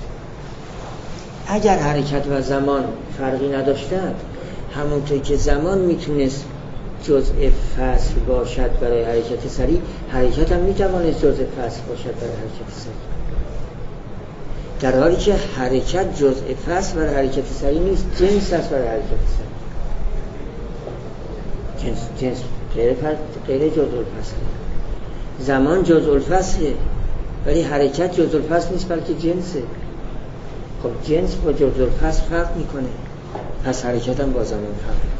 اگر حرکت و زمان فرقی نداشتند، همونطور که زمان میتونست جزء فصل باشد برای حرکت سریع، حرکت هم میتوانست جزء فصل باشد برای حرکت سریع، در حالی که حرکت جزء فصل برای حرکت سریع نیست، جنس است برای حرکت سریع. جنس غیر جزء الفصل. زمان جزء الفصله ولی حرکت جزء الفصل نیست بلکه جنسه. خب جنس با جزء الفصل فرق میکنه، پس حرکت هم با زمان فرق میکنه.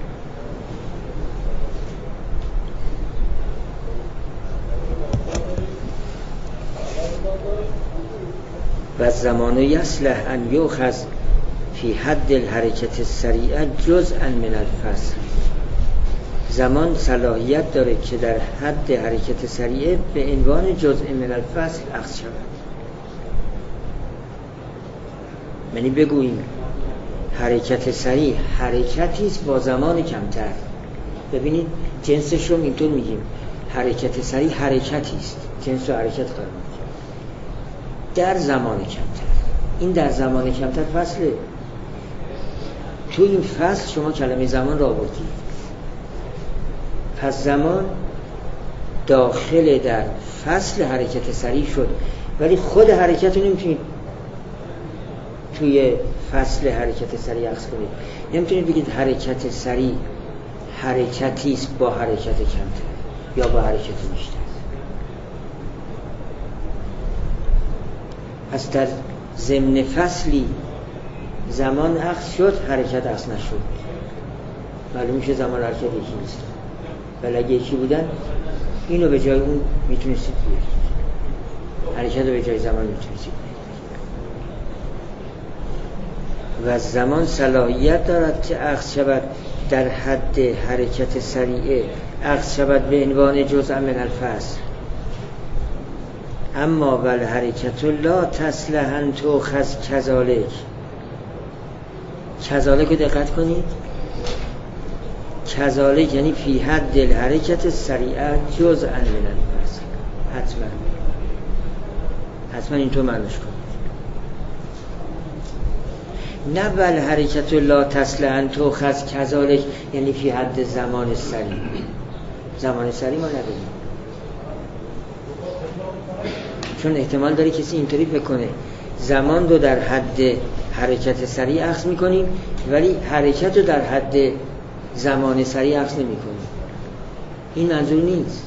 و زمان یصلح ان یؤخذ فی حد الحرکت السریعه جزءا من الفصل. زمان صلاحیت داره که در حد حرکت سریعه به عنوان جزء من الفصل اخذ شود. یعنی بگوییم حرکت سریع حرکتی است با زمان کمتر. ببینید جنسش رو اینطور میگیم حرکت سریع حرکتی است، جنس و حرکت قرار میدیم در زمان کمتر. این در زمان کمتر فصله. تو این فصل شما کلمه زمان را آوردید، پس زمان داخل در فصل حرکت سریع شد، ولی خود حرکت رو نمیتونید توی فصل حرکت سریع عکس کنید. نمیتونید بگید حرکت سریع حرکتی است با حرکت کمتر یا با حرکت بیشتر. پس در ضمن فصلی زمان عکس شد، حرکت عکس نشد. معلوم میشه زمان حرکت یکی نیست. ولی اگه یکی بودن اینو به جای اون میتونستید بیارید، حرکت رو به جای زمان میتونستید بیارید. و زمان صلاحیت دارد که عکس شود در حد حرکت سریعه، عکس شود به عنوان جزء من الفصل. اما ول حرکت لا تصلح ان تؤخذ کذالک. کذالک رو دقت کنید، کذالک یعنی فی حد الحرکت سریعه جزء من الفصل. حتما اینطور معنیش کنید. نه ول حرکت لا تصلح ان تؤخذ کذالک یعنی فی حد زمان سریع. زمان سریع ما نداریم، چون احتمال داره کسی اینطوری فکر کنه زمان رو در حد حرکت سریع اخذ میکنیم ولی حرکت رو در حد زمان سریع اخذ نمی کنیم. این منظور نیست.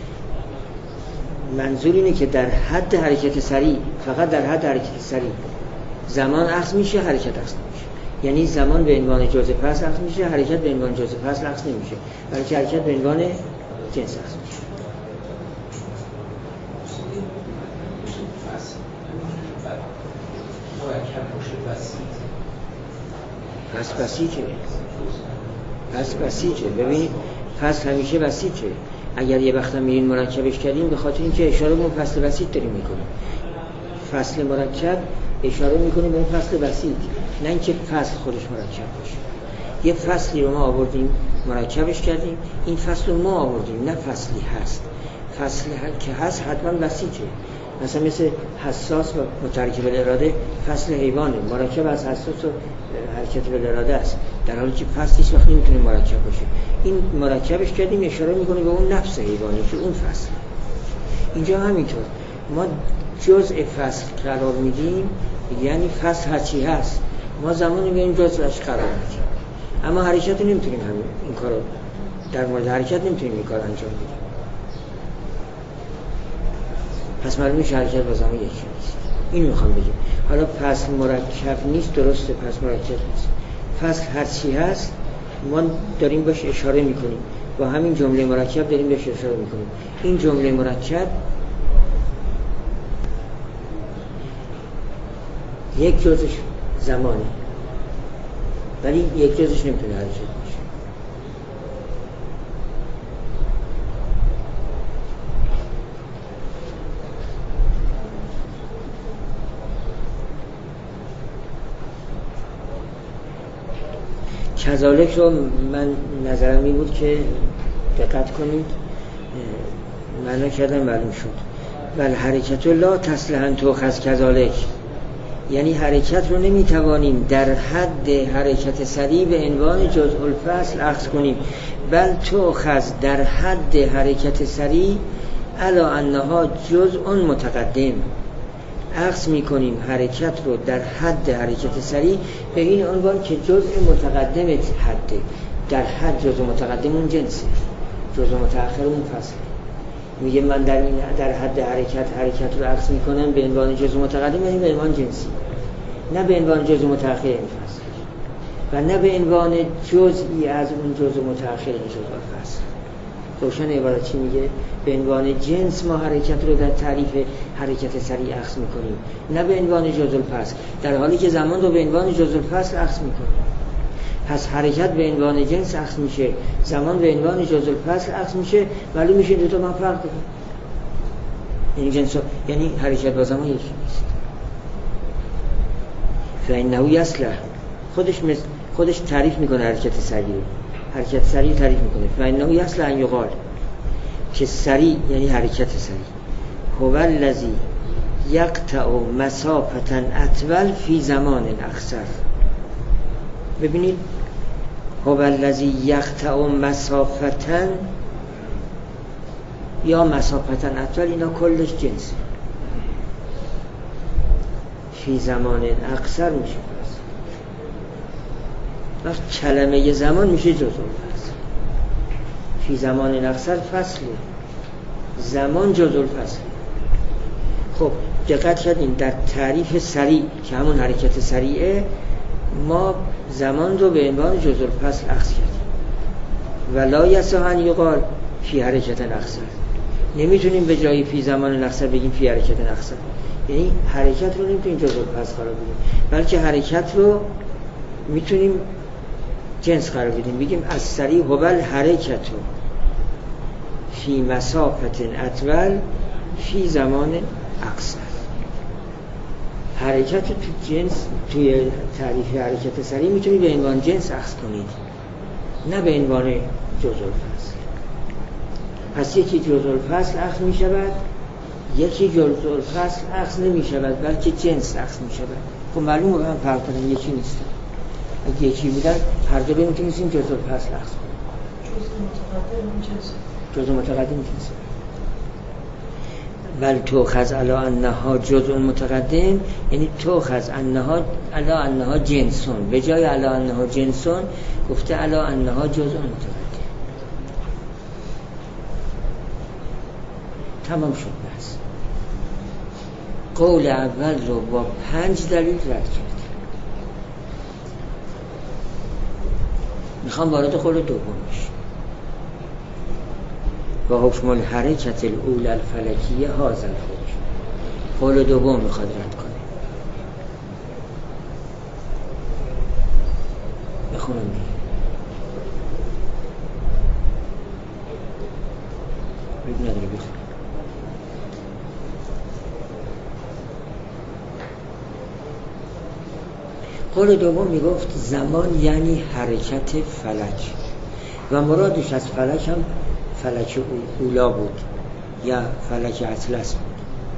منظور اینه که در حد حرکت سریع، فقط در حد حرکت سریع زمان اخذ میشه، حرکت اخذ نمیشه. یعنی زمان به عنوان جزء فصل اخذ میشه، حرکت به عنوان جزء فصل اخذ نمیشه، بلکه حرکت به عنوان جنس اخذ میشه. پس بسیطه. ببینید فصل همیشه بسیطه. اگر یه وقتا میرین مرکبش کردیم به خاطر اینکه اشاره به فصل بسیط داریم میکنیم. فصل مرکب اشاره میکنیم به فصل بسیط، نه اینکه فصل خودش مرکب باشه. یه فصلی رو ما آوردیم مرکبش کردیم، این فصل رو ما آوردیم، نه فصلی هست. فصل که هست حتما بسیطه. مثلا مثل حساس و مترکب الاراده فصل حیوانه، مرکب از حساس و حرکت بالاراده است، در حالی که فصل هیچ وقت نمیتونه مرکب باشه. این مرکبش کردیم اشاره میکنه به اون نفس حیوانی که اون فصل. اینجا همینطور ما جزء فصل قرار میدیم، یعنی فصل هرچی هست ما زمانی میگیم جزءش قرار میدیم، اما حرکت نمیتونیم همین این کارو در مورد حرکت نمیتونیم این کار انجام بدیم. پس معلومه حرکت با زمان یکی نیست. اینو میخوام بگیم. حالا فصل مرکب نیست، درسته، پس مرکب نیست. فصل هرچی هست ما داریم بهش اشاره میکنیم، با همین جمله مرکب داریم بهش اشاره میکنیم. این جمله مرکب یک جزش زمانه، ولی یک جزش نمیتونه حرکت باشه. کذالک رو من نظرم این بود که دقت کنید معنا کردم معلوم شد. ول حرکت لا تصلح ان تؤخذ کذالک یعنی حرکت رو نمیتوانیم در حد حرکت سریع به عنوان جزء الفصل اخذ کنیم، بل تؤخذ در حد حرکت سریع علی انها جزء متقدم. اخذ میکنیم حرکت رو در حد حرکت سریع به این عنوان که جزء متقدم حد، در حد جزء متقدم اون جنسه، جزء متأخر اون فصل. میگه من در حد حرکت رو اخذ میکنم به عنوان جزء متقدم، یعنی به عنوان جنسی، نه به عنوان جزء متأخر این فصل و نه به عنوان جزئی از اون جزء متأخر این جزء فصل. روشن عبارت چی میگه؟ به عنوان جنس ما حرکت رو در تعریف حرکت سریع اخذ میکنیم، نه به عنوان جزء الفصل، در حالی که زمان رو به عنوان جزء الفصل اخذ میکنیم. پس حرکت به عنوان جنس اخذ میشه، زمان به عنوان جزء الفصل اخذ میشه، معلوم میشه دو تا با فرق داره. یعنی جنس یعنی حرکت با زمان یکی نیست. فإنه یصلح، خودش تعریف میکنه حرکت سریع تعریف میکنه. فإنه یصلح ان یقال، که سریع یعنی حرکت سریع. هو الذی یقطع مسافة اطول فی زمان اقصر. ببینید هو الذی یقطع مسافة یا مسافة اطول، اینا کلش جنس. فی زمان اقصر میشه وقت کلمه زمان میشه جزء الفصل. فی زمان اقصر فصل، زمان جزء الفصل. خب دقت کردین در تعریف سریع که همون حرکت سریعه، ما زمان رو به عنوان جزء الفصل اخذ کردیم. ولا یصح ان یقال فی حرکت اقصر. نمیتونیم به جای فی زمان اقصر بگیم فی حرکت اقصر، یعنی حرکت رو نمیتونیم جزء الفصل قرار بدیم، بلکه حرکت رو میتونیم جنس قرار بدیم، بگیم از سریع هو الحرکت فی مسافت اطول فی زمان اقصر. حرکت رو تو جنس، توی تعریف حرکت سریع میتونی به عنوان جنس اخذ کنید، نه به عنوان جزء الفصل. پس یکی جزء الفصل اخذ می شود، یکی جزء الفصل اخذ نمی شود، بلکه جنس اخذ می شود. خب معلومه هم فرق دارن، یکی نیستن. اگه یکی بودن هر دو رو میتونستیم جزء الفصل اخذ کنیم. جزء متقدم جنس. بل تؤخذ علی انها جزء متقدم، یعنی تؤخذ انها علی انها جنسون، به جای علی انها جنسون گفته علی انها جزء متقدم. تمام شد بس. قول اول رو با 5 دلیل رد کرد. میخوام وارد قول دوم بشم. با حکم الحرکت الاولی الفلکیه هذا الحکم. قول دوم میخواد رد کنه. بخونم دیگه. بگو نداره بخونم. قول دوم میگفت زمان یعنی حرکت فلک و مرادش از فلک هم فلک اولا بود یا فلک اطلس بود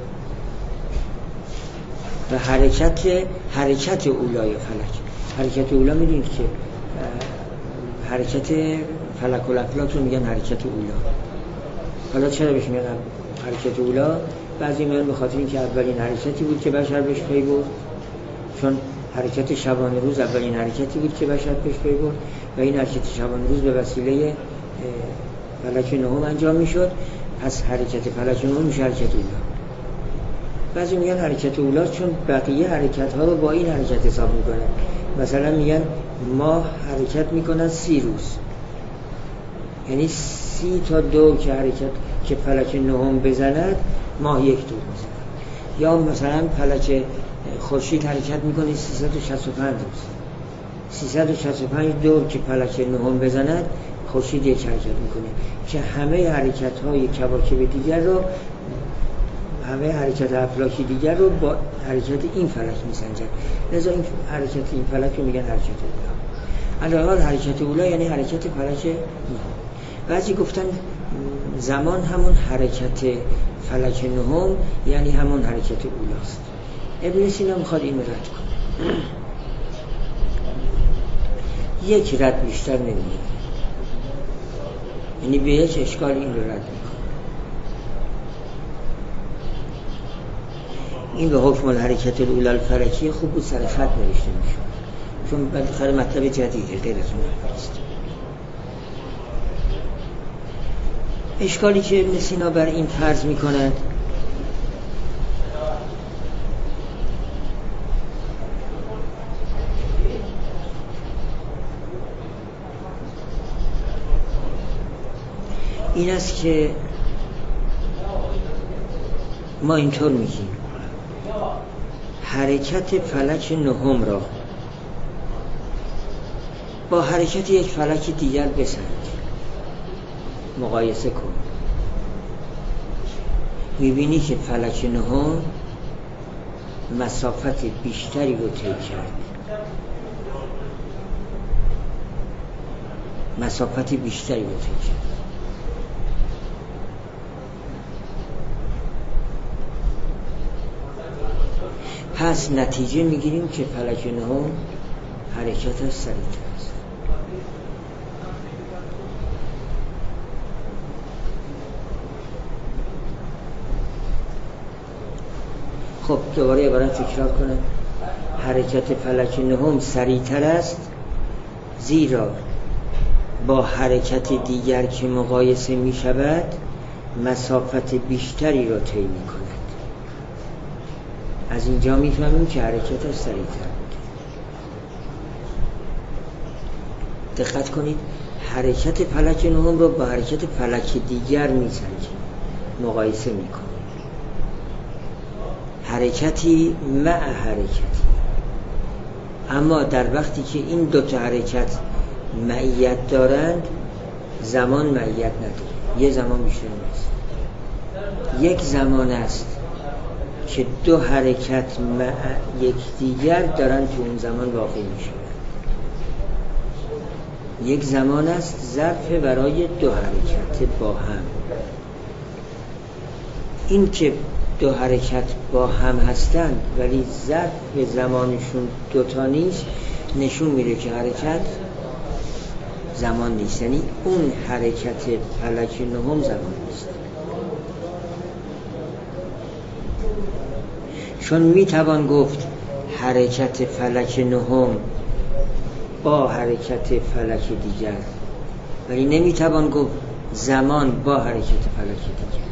و حرکت اولای فلک. حرکت اولا میدونید که حرکت فلک الافلاک رو میگن حرکت اولا. حالا چرا بهش میگن حرکت اولا؟ بعضی میگن به خاطر اینکه اولین حرکتی بود که بشر بهش پی برد، چون حرکت شبانه روز اولین حرکتی بود که بشر بهش پی برد و این حرکت شبانه روز به وسیله فلک نهم انجام میشد. پس حرکت فلک نهم میشه حرکت اولا. بعضی میگن حرکت اولا چون بقیه حرکت ها رو با این حرکت حساب میکنن. مثلا میگن ماه حرکت میکنن 30 روز، یعنی 30 تا دور که حرکت که فلک نهم بزند ماه یک دور میزند. یا مثلا فلک خورشید حرکت میکنه 365 روز، 365 دور که فلک نهم بزند خورشید یک حرکت میکنه، که همه حرکت های کواکب دیگر رو، همه حرکت افلاکی دیگر رو با حرکت این فلک میسنجن. لذا این حرکت این فلک رو میگن حرکت اولا. علاوه حرکت اولا یعنی حرکت فلک نهم. بعضی گفتن زمان همون حرکت فلک نهم یعنی همون حرکت اولاست. ابن سینا میخواد این رو رد کنه. یک رد بیشتر نمیده، یعنی به یک اشکال این رو رد میکنه. این به حکم الحرکت الاولی الفلکیه خوب بود سر خط نوشته میشه، چون بالاخره مطلب جدیده غیر از اون نیست. اشکالی که ابن سینا بر این فرض میکنه این است که ما اینطور میگیم حرکت فلک نهم را با حرکت یک فلک دیگر بسنج، مقایسه کن، میبینی که فلک نهم مسافت بیشتری رو طی کرد، مسافت بیشتری رو طی کرد. پس نتیجه میگیریم که فلک نهم حرکتش سریعتر است. خب دوباره عبارت تکرار کنم. حرکت فلک نهم سریعتر است زیرا با حرکت دیگر که مقایسه می شود مسافت بیشتری را طی می کند. از اینجا می فهمیم که حرکتش سریعتر بود. دقت کنید، حرکت فلک نهم را با حرکت فلک دیگر می سنجیم، مقایسه می کنیم. حرکتی مع حرکتی. اما در وقتی که این دو تا حرکت معیت دارند زمان معیت نداره، یه زمان بیشتر نیست. یک زمان است که دو حرکت مع یکدیگر دارن تو اون زمان واقع میشه. یک زمان است ظرف برای دو حرکت با هم. این که دو حرکت با هم هستند ولی ظرف زمانشون دوتا نیست نشون میده که حرکت زمان نیست، یعنی اون حرکت فلک نهم زمان نیست. چون میتوان گفت حرکت فلک نهم با حرکت فلک دیگر، ولی نمیتوان گفت زمان با حرکت فلک دیگر.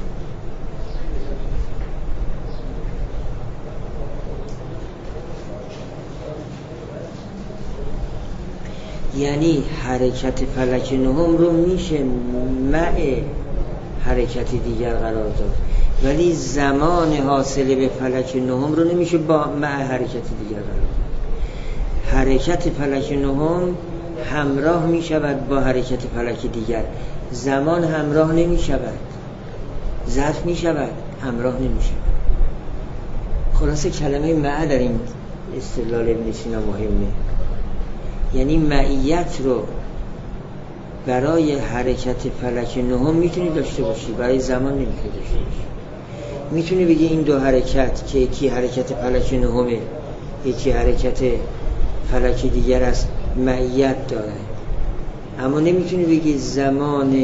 یعنی حرکت فلک نهم رو میشه مع حرکت دیگر قرار داد، ولی زمان حاصل به فلک نهم رو نمیشه با مع حرکت دیگر قرار داد. حرکت فلک نهم همراه میشود با حرکت فلک دیگر، زمان همراه نمیشود، ظرف میشود همراه نمیشود. خلاصه کلمه مع در این استدلال ابن سینا مهمه. یعنی معیت رو برای حرکت فلک نهم میتونی داشته باشی، برای زمان نمیتونی داشته باشی. میتونی بگی این دو حرکت که یکی حرکت فلک نهمه یکی حرکت فلک دیگر است معیت داره، اما نمیتونی بگی زمان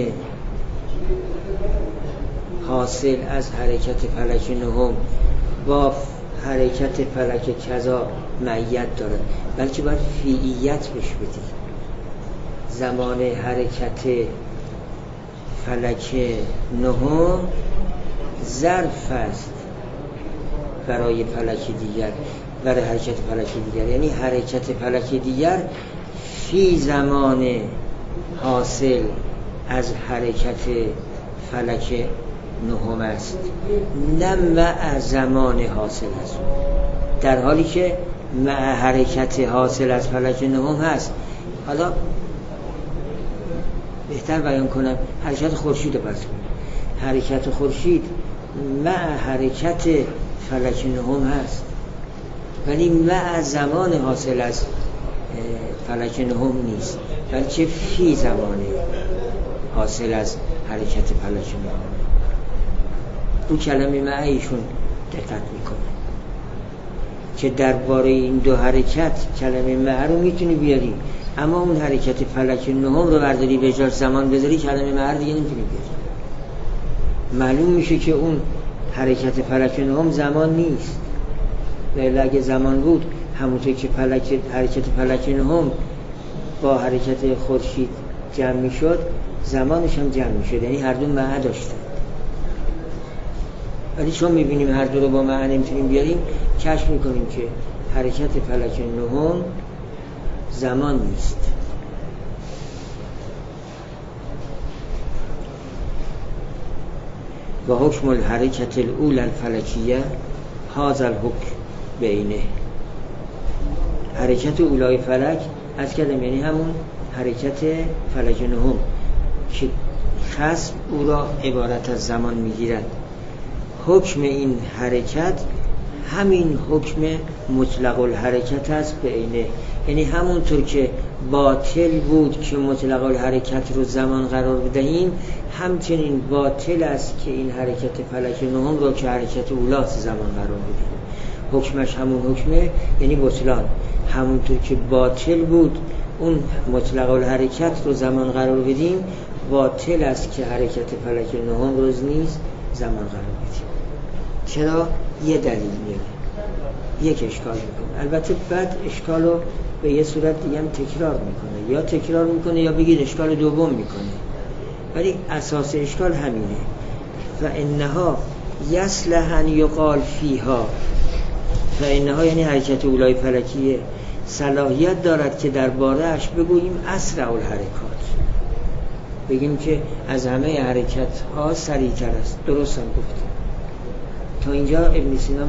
حاصل از حرکت فلک نهم با حرکت فلک کذا معیت داره، بلکه باید فعلیت بهش بدی. زمان حرکت فلک نهم ظرف است برای فلک دیگر، برای حرکت فلک دیگر، یعنی حرکت فلک دیگر فی زمان حاصل از حرکت فلک نهم است، نه مع زمان حاصل است، در حالی که مع حرکت حاصل از فلک نهم هست. حالا بهتر بیان کنم، حرکت خورشید رو پس کنیم. حرکت خورشید مع حرکت فلک نهم هست، ولی مع زمان حاصل از فلک نهم نیست، بلکه فی زمان حاصل از حرکت فلک نهم. رو کلمه مع ایشون دقت میکنه که درباره این دو حرکت کلمه مع رو میتونی بیاری، اما اون حرکت فلک نهم رو برداری به جای زمان بذاری کلمه مع دیگه نمیتونی بیاری. معلوم میشه که اون حرکت فلک نهم زمان نیست، ولی اگه زمان بود همونطور که حرکت فلک نهم با حرکت خورشید جمع میشد زمانش هم جمع میشد، یعنی هر دو مع داشتن. ولی چون میبینیم هر دو رو با مع نمیتونیم بیاریم، کشف میکنیم که حرکت فلک نهم زمان نیست. و حکم الحرکت الاولى الفلکیه هذا الحکم بینه. حرکت اولای فلک از کلمه یعنی همون حرکت فلک نهم که خصم او را عبارت از زمان میگیرد. حکم این حرکت همین حکم مطلق الحرکت است به عینه. یعنی همونطور که باطل بود که مطلق الحرکت رو زمان قرار بدهیم، همچنین باطل است که این حرکت فلک نهم رو که حرکت اولاست زمان قرار بدهیم. حکمش همون حکمه، یعنی بطلان. همونطور که باطل بود اون مطلق الحرکت رو زمان قرار بدیم، باطل است که حرکت فلک نهم رو نیز زمان قرار بدیم. چرا؟ یه دلیل میاره، یک اشکال میکنه. البته بعد اشکال رو به یه صورت دیگه هم تکرار میکنه، یا تکرار میکنه یا بگید اشکال دوم میکنه، ولی اساس اشکال همینه. و انها یصلح ان یقال فیها، و انها یعنی حرکت اولای فلکیه، صلاحیت دارد که درباره اش بگوییم اسرع الحرکات، بگیم که از همه حرکت ها سریعتر است. درست هم گفتیم. تا اینجا ابن سینا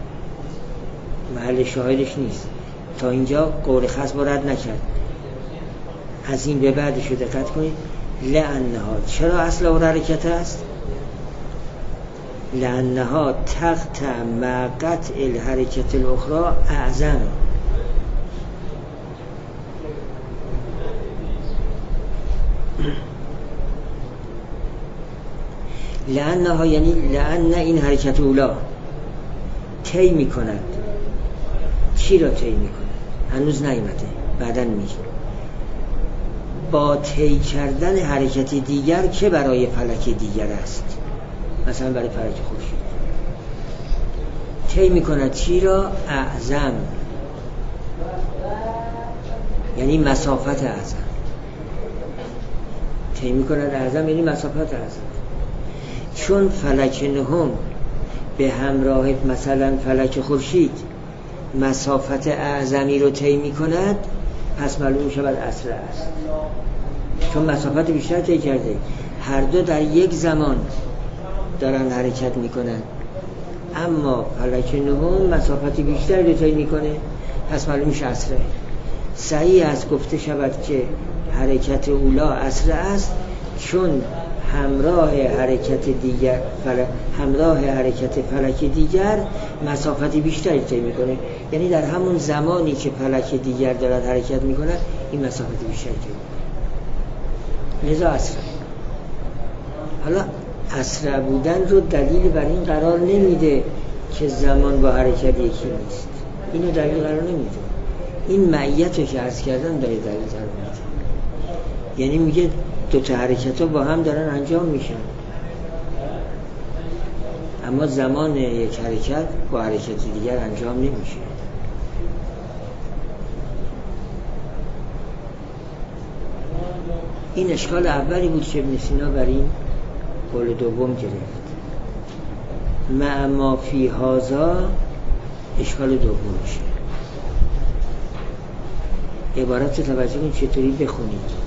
محل شاهدش نیست، تا اینجا قول خصم رد نکرد. از این به بعدش رو دقت کنید. لأنها، چرا اصل اور حرکت است؟ لأنها تقطع مع قطع الحرکت الاخرى اعظم. لأنها یعنی لأن این حرکت اولا طی می کند. چی را طی می کند؟ هنوز نیامده، بعداً میگه. با طی کردن حرکت دیگر که برای فلک دیگر است، مثلا برای فلک خورشید طی می کند. چی را؟ اعظم، یعنی مسافت اعظم. طی می کند اعظم یعنی مسافت اعظم. چون فلک نهم به همراه مثلا فلک خورشید مسافت اعظمی رو طی می کند، پس معلوم شود اسرع است، چون مسافت بیشتر طی کرده. هر دو در یک زمان دارن حرکت می کنند، اما فلک نهم مسافت بیشتر رو طی می کنه، پس معلوم میشه اسرع. صحیح است گفته شود که حرکت اولا اسرع است، چون همراه حرکت فلک دیگر مسافت بیشتری طی میکنه. یعنی در همون زمانی که فلک دیگر دارد حرکت میکنه، این مسافت بیشتری طی میکنه، لذا اسرع. حالا اسرع بودن رو دلیل بر این قرار نمیده که زمان با حرکت یکی نیست، اینو دلیل قرار نمیده. این معیت رو که عرض کردم داره دلیل قرار میده. یعنی میگه دو تا حرکت ها با هم دارن انجام میشن، اما زمان یک حرکت با حرکت دیگر انجام نمیشه. این اشکال اولی بود که ابن سینا بر این قول دوم گرفت. مع ما فی هذا اشکال دومشه. عبارت توجه کنید چطوری بخونید.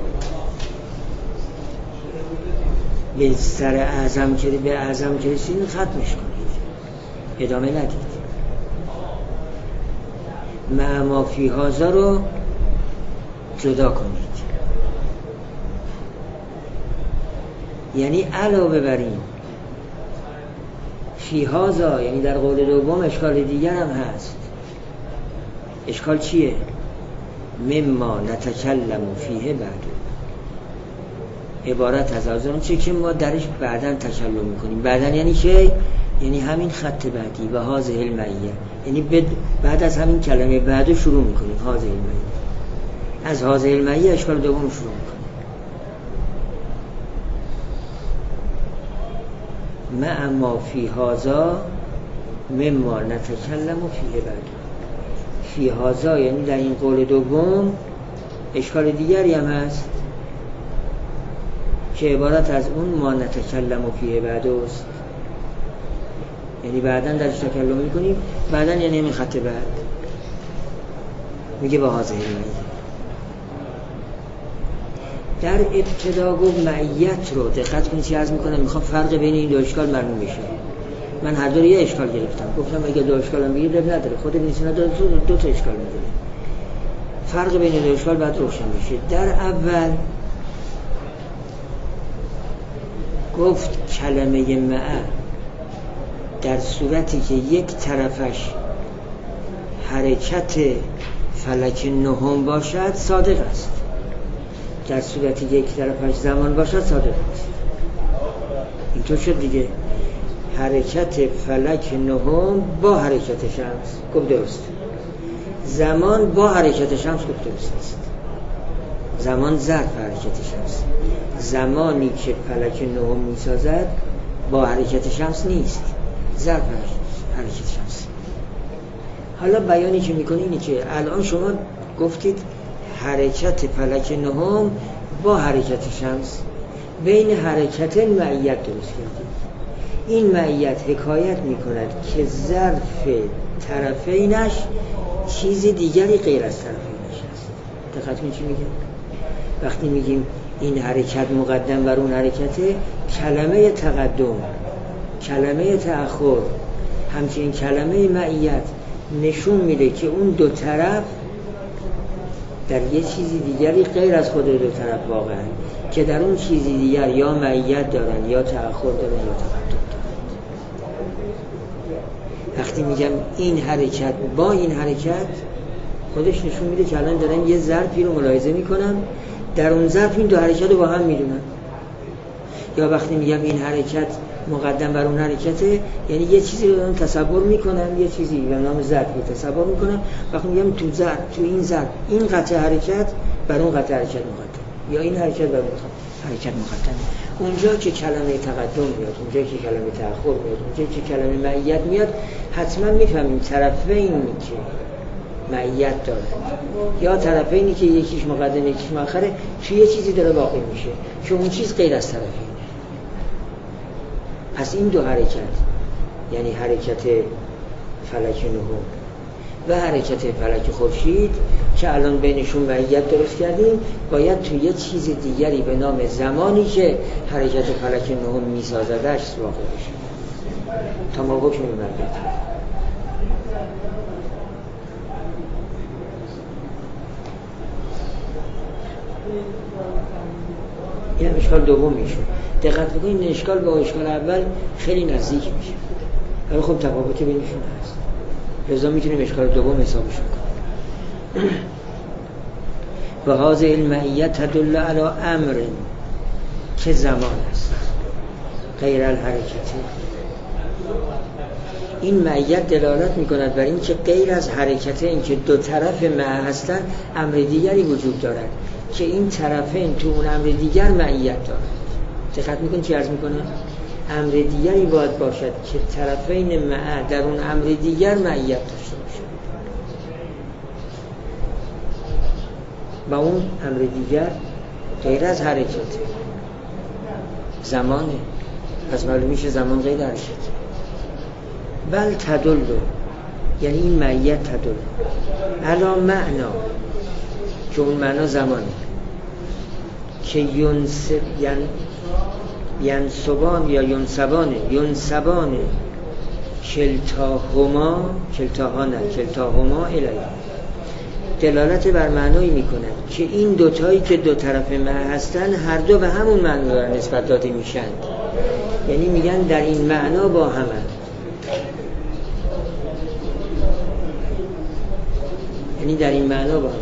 به سر اعظم که به اعظم که رسید ختمش کنید، ادامه ندید. مع ما فی هذا رو جدا کنید، یعنی علاوه بر این فی هذا، یعنی در قول دوم اشکال دیگر هم هست. اشکال چیه؟ مما نتکلم فیه بعد، عبارت از اون چه که ما درش بعداً تکلم میکنیم. بعداً یعنی چه؟ یعنی همین خط بعدی و هذه المعیه، یعنی بعد از همین کلمه بعدو شروع میکنیم. هذه المعیه، از هذه المعیه اشکال دوم شروع میکنیم. مع ما فی هذا مما نتکلم فیه بعد. فی هذا یعنی در این قول دوم اشکال دیگری هم هست که عبارت از اون ما نتکلم فیه بعد است، یعنی بعداً درش تکلم میکنیم. بعداً یعنی همین خط بعد. میگه با هذه المعیه. در ابتدا گفت معیت رو دقت کنید چی عرض میکنم، میخوام فرق بین این دو اشکال معلوم بشه. من هر دو یه اشکال گرفتم، گفتم اگه دو اشکال هم بگیر نداره، خود ابن سینا دو تا اشکال میدونه. فرق بین دو اشکال باید روشن بشه. در اول گفت کلمه معه در صورتی که یک طرفش حرکت فلک نهم باشد صادق است، در صورتی که یک طرفش زمان باشد صادق است. اینطور شد دیگه. حرکت فلک نهم با حرکت شمس، گفت درست. زمان با حرکت شمس، گفت درست است. زمان ظرف حرکت شمس. زمانی که فلک نهم میسازد با حرکت شمس نیست، ظرف حرکت شمس. حالا بیانی که میکنی اینه که الان شما گفتید حرکت فلک نهم با حرکت شمس، بین حرکتین معیت درست کردید. این معیت حکایت میکند که ظرف طرفینش چیز دیگری غیر از طرفینش است. دقت کنید چی میگم؟ وقتی میگیم این حرکت مقدم بر اون حرکته، کلمه تقدم، کلمه تأخر، همچنین کلمه معیت نشون میده که اون دو طرف در یه چیزی دیگری غیر از خود دو طرف واقعا، که در اون چیزی دیگر یا معیت دارن یا تأخر دارن یا تقدم دارن. وقتی میگم این حرکت با این حرکت، خودش نشون میده که الان دارم یه ظرفی رو ملاحظه میکنم، در اون ظرف این دو حرکت رو با هم میدونم. یا وقتی میگم این حرکت مقدم بر اون حرکته، یعنی یه چیزی رو تصور میکنم، یه چیزی به نام ظرفی تصور میکنم. وقتی میگم تو این ظرف این قطع حرکت بر اون قطع حرکت مقدم، یا این حرکت بر اون حرکت مقدم. اونجا که کلمه تقدم میاد، اونجا که کلمه تأخر میاد، اونجا که کلمه معیت میاد، حتما میفهمیم طرفینی که معیت داره یا طرفینی که یکیش مقدم یکیش مؤخره، توی یه چیزی داره واقع میشه که اون چیز غیر از طرفینه. پس این دو حرکت، یعنی حرکت فلک نهم و حرکت فلک خورشید که الان بینشون معیت درست کردیم، باید توی یه چیز دیگری به نام زمانی که حرکت فلک نهم میسازدش واقع بشه تا ما حکم مربوط. این اشکال دوم میشه. دقت بکنید این اشکال با اشکال اول خیلی نزدیک میشه، ولی خب تفاوت بینشون هست، لذا میتونیم اشکال دوم حسابش کنیم. و هذه المعیت تدل علی امر که زمان است غیر الحرکتی. این معیت دلالت میکند بر این که غیر از حرکته، این که دو طرف معه هستن، امر دیگری وجود دارد که این طرفین تو اون امر دیگر معیت دارد. دقت میکنید چی عرض میکنه؟ امر دیگری باید باشد که طرفین معه در اون امر دیگر معیت داشته باشد و اون امر دیگر غیر از حرکت زمانه. پس معلوم میشه زمان غیر حرکت. بل تدل، یعنی این معیت تدل علا معنا، که اون معنا زمانه، که ینسبان یا ینسبان کلتاهما الیه، دلالت بر معنایی میکند که این دوتایی که دو طرف معه هستن هر دو به همون معنا دارن نسبت داده میشن، یعنی میگن در این معنا با همن. یعنی در این معنا با همن.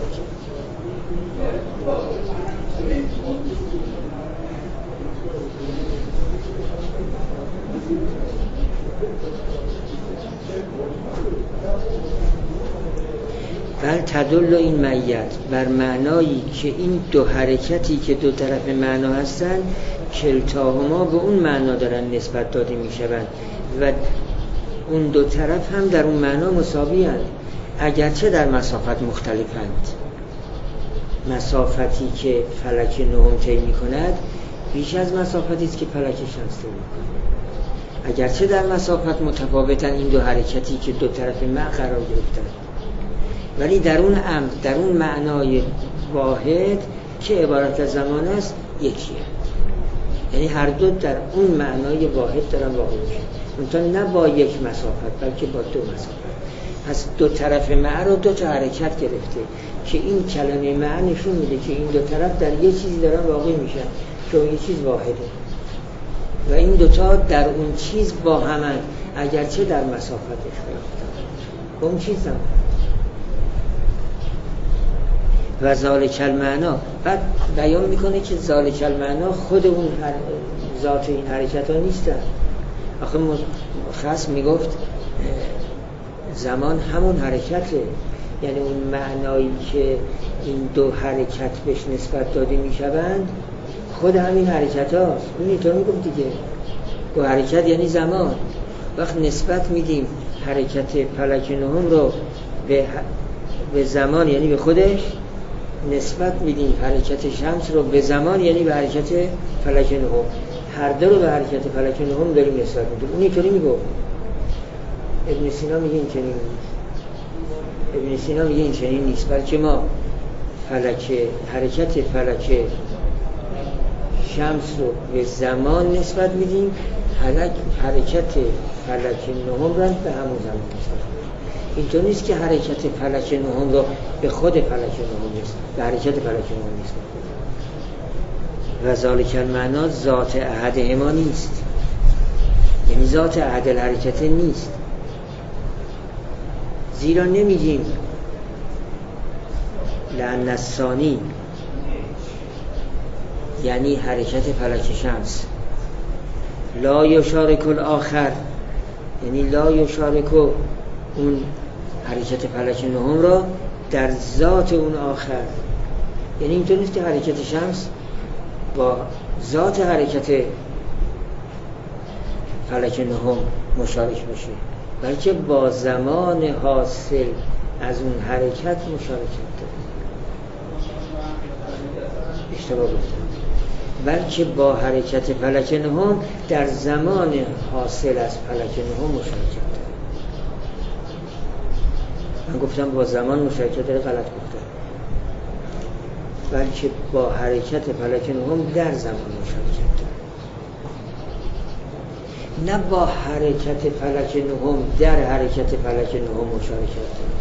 بل تدل این معیت بر معنایی که این دو حرکتی که دو طرف معنا هستن کلتاهما به اون معنا دارن نسبت داده می شوند و اون دو طرف هم در اون معنا مساوی هستند، اگرچه در مسافت مختلفند. مسافتی که فلک نهم طی می کند بیش از مسافتی است که فلک شمس طی می کند. اگرچه در مسافت متفاوتن این دو حرکتی که دو طرف معنا قرار گرفتند، ولی در اون امر، در اون معنای واحد که عبارت از زمان است یکیه. یعنی هر دو در اون معنای واحد دارن واقع میشن، منتها نه با یک مسافت بلکه با دو مسافت. پس دو طرف معه رو دو تا حرکت گرفته که این کلمه معه نشون میده که این دو طرف در یه چیزی دارن واقع میشن که اون یه چیز واحده و این دوتا در اون چیز با همن، اگرچه در مسافت اختلاف داره با اون چیز زمان و ذالک المعنا. بعد بیان میکنه که ذالک المعنا خود اون ذات این حرکت ها نیستن. آخه خصم میگفت زمان همون حرکته، یعنی اون معنایی که این دو حرکت بهش نسبت داده میشوند خود همین حرکت هاست. اون اینطور میگفت دیگه، دو حرکت یعنی زمان. وقت نسبت میدیم حرکت فلک نهم رو به زمان یعنی به خودش، نسبت میدیم حرکت شمس رو به زمان یعنی به حرکت فلک نهم. هر دو رو به حرکت فلک نهم داریم نسبت میدیم. اون اینطوری میگفت. ابن سینا میگه این چنین نیست. ابن سینا میگه این چنین نیست، بلکه ما حرکت فلک شمس رو به زمان نسبت میدیم، حرکت فلک نهم رو به همون زمان نسبت میدیم. اینطور نیست که حرکت فلک نهم رو به خود فلک نهم نیست، به حرکت فلک نهم نیست. و ذالک المعنا ذات احدهما نیست، یعنی ذات احد الحرکت نیست. زیرا نمیگیم لأن الثانی یعنی حرکت فلک شمس لا یشارک الاخر، یعنی لا یشارک اون حرکت فلک نهم را در ذات اون آخر. یعنی اینطور نیست که حرکت شمس با ذات حرکت فلک نهم مشارک باشه، بلکه با زمان حاصل از اون حرکت مشارکت داره. اشتباه گفتم. بلکه با حرکت فلک نهم در زمان حاصل از فلک نهم مشارکت داره. من گفتم با زمان مشارکت داره، غلط گفتم. بلکه با حرکت فلک نهم در زمان مشارکت داره، نه با حرکت فلک نهم در حرکت فلک نهم مشارکت داره.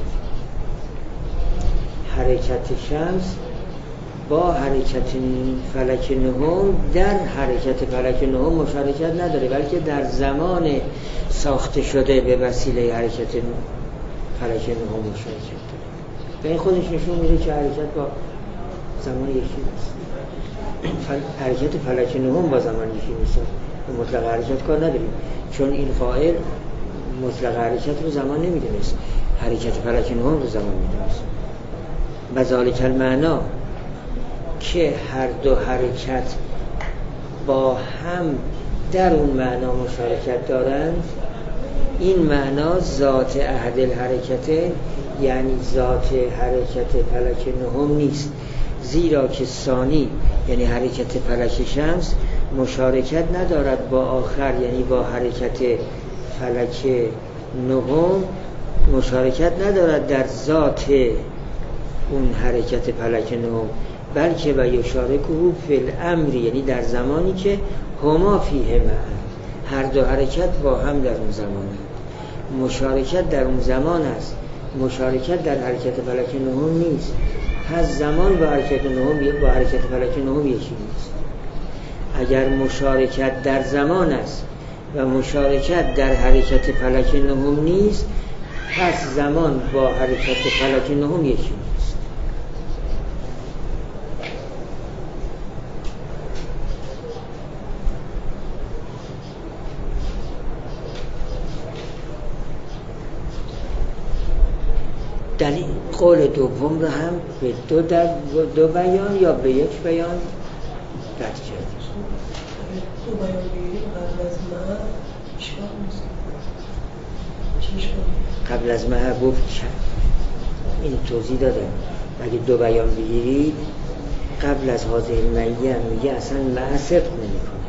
حرکت شمس با حرکت فلک نهم در حرکت فلک نهم مشارکت نداره، بلکه در زمان ساخته شده به وسیله حرکت فلک نهم مشارکت داره. به این خودش نشون میده که حرکت با زمان یکی نیست. حرکت فلک نهم با زمان یکی نیست. مطلق حرکت کار نداریم، چون این فاعل مطلق حرکت رو زمان نمیدونست، حرکت فلک نهم رو زمان میدونست. و ذالک المعنا که هر دو حرکت با هم در اون معنا مشارکت دارند، این معنا ذات احد الحرکته یعنی ذات حرکت فلک نهم نیست. زیرا که ثانی یعنی حرکت فلک شمس مشارکت ندارد با آخر، یعنی با حرکت فلک نهم مشارکت ندارد در ذات اون حرکت فلک نهم، بلکه و یشارکه فی الامر، یعنی در زمانی که هما فیه معا، هر دو حرکت با هم در اون زمانه. مشارکت در اون زمان است، مشارکت در حرکت فلک نهم نیست. پس زمان با حرکت نهم با حرکت فلک نهم یکی نیست. اگر مشارکت در زمان است و مشارکت در حرکت فلک نهم نیست، پس زمان با حرکت فلک نهم یکی نیست. دلیل قول دوم رو هم به دو بیان یا به یک بیان رد کرد. دو بیان بگیریم قبل از معه اشکال نیست. چی اشکال؟ قبل از معه گفت این توضیح دادم. اگه دو بیان بگیرید قبل از حاضر معیه میگه اصلا معه صدق نمی کنه.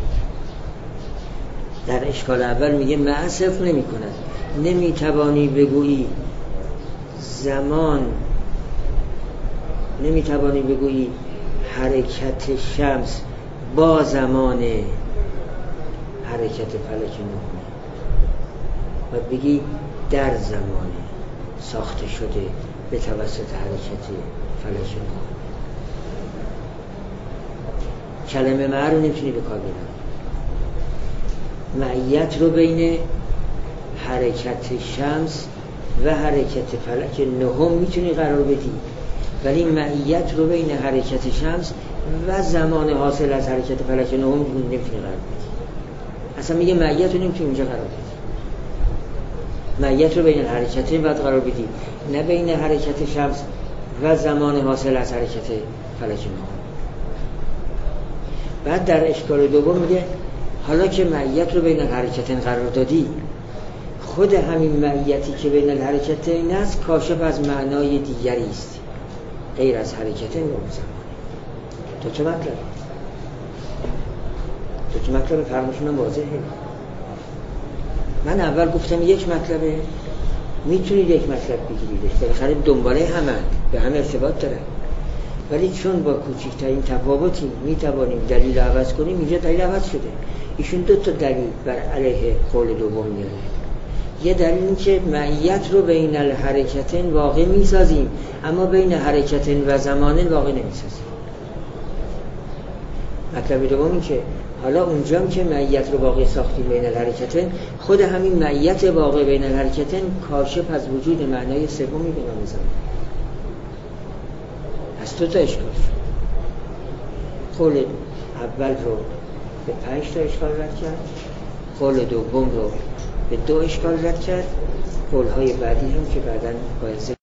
در اشکال اول میگه معه صدق نمی کنه. نمی توانی بگویی زمان، نمیتوانی بگویی حرکت شمس با زمان حرکت فلک نهم و بگی در زمان ساخته شده به توسط حرکت فلک نهم. کلمه مع رو نمیتونی به کار ببری. معیت رو بین حرکت شمس و حرکت فلک نهم میتونی قرار بدی، ولی معیت رو بین حرکت شمس و زمان حاصل از حرکت فلک نهم نمیتونی قرار بدی. اصلا میگه معیت رو نمیتونی اینجا قرار بدی. معیت رو بین حرکتین باید قرار بدی، نه بین حرکت شمس و زمان حاصل از حرکت فلک نهم. بعد در اشکال دوم میگه حالا که معیت رو بین حرکتین قرار دادی، خود همین معیتی که بین الحرکتین است کاشف از معنای دیگری است غیر از حرکتین و زمان. تو مطلب فرمشون واضحه. من اول گفتم یک مطلبه، میتونید یک مطلب بگیریدش، بالاخره دنباله همند، به هم ارتباط داره، ولی چون با کوچکترین تفاوتی میتوانیم دلیل عوض کنیم، اینجا دلیل عوض شده. ایشون دو تا دلیل بر علیه قول دوم میاره. یه دلیل این که معیت رو بین الحرکتین واقع میسازیم، اما بین حرکتین و زمانین واقع نمیسازیم. مطلب دوم این که حالا اونجام که معیت رو واقع ساختیم بین الحرکتین، خود همین معیت واقع بین الحرکتین کاشف از وجود معنای سومی به نام زمان. از تو تا اشکال شد. قول اول رو به 5 تا اشکال رد کرد، قول دوم رو به 2 اشکال رد کرد، قولهای بعدی هم که بعداً باید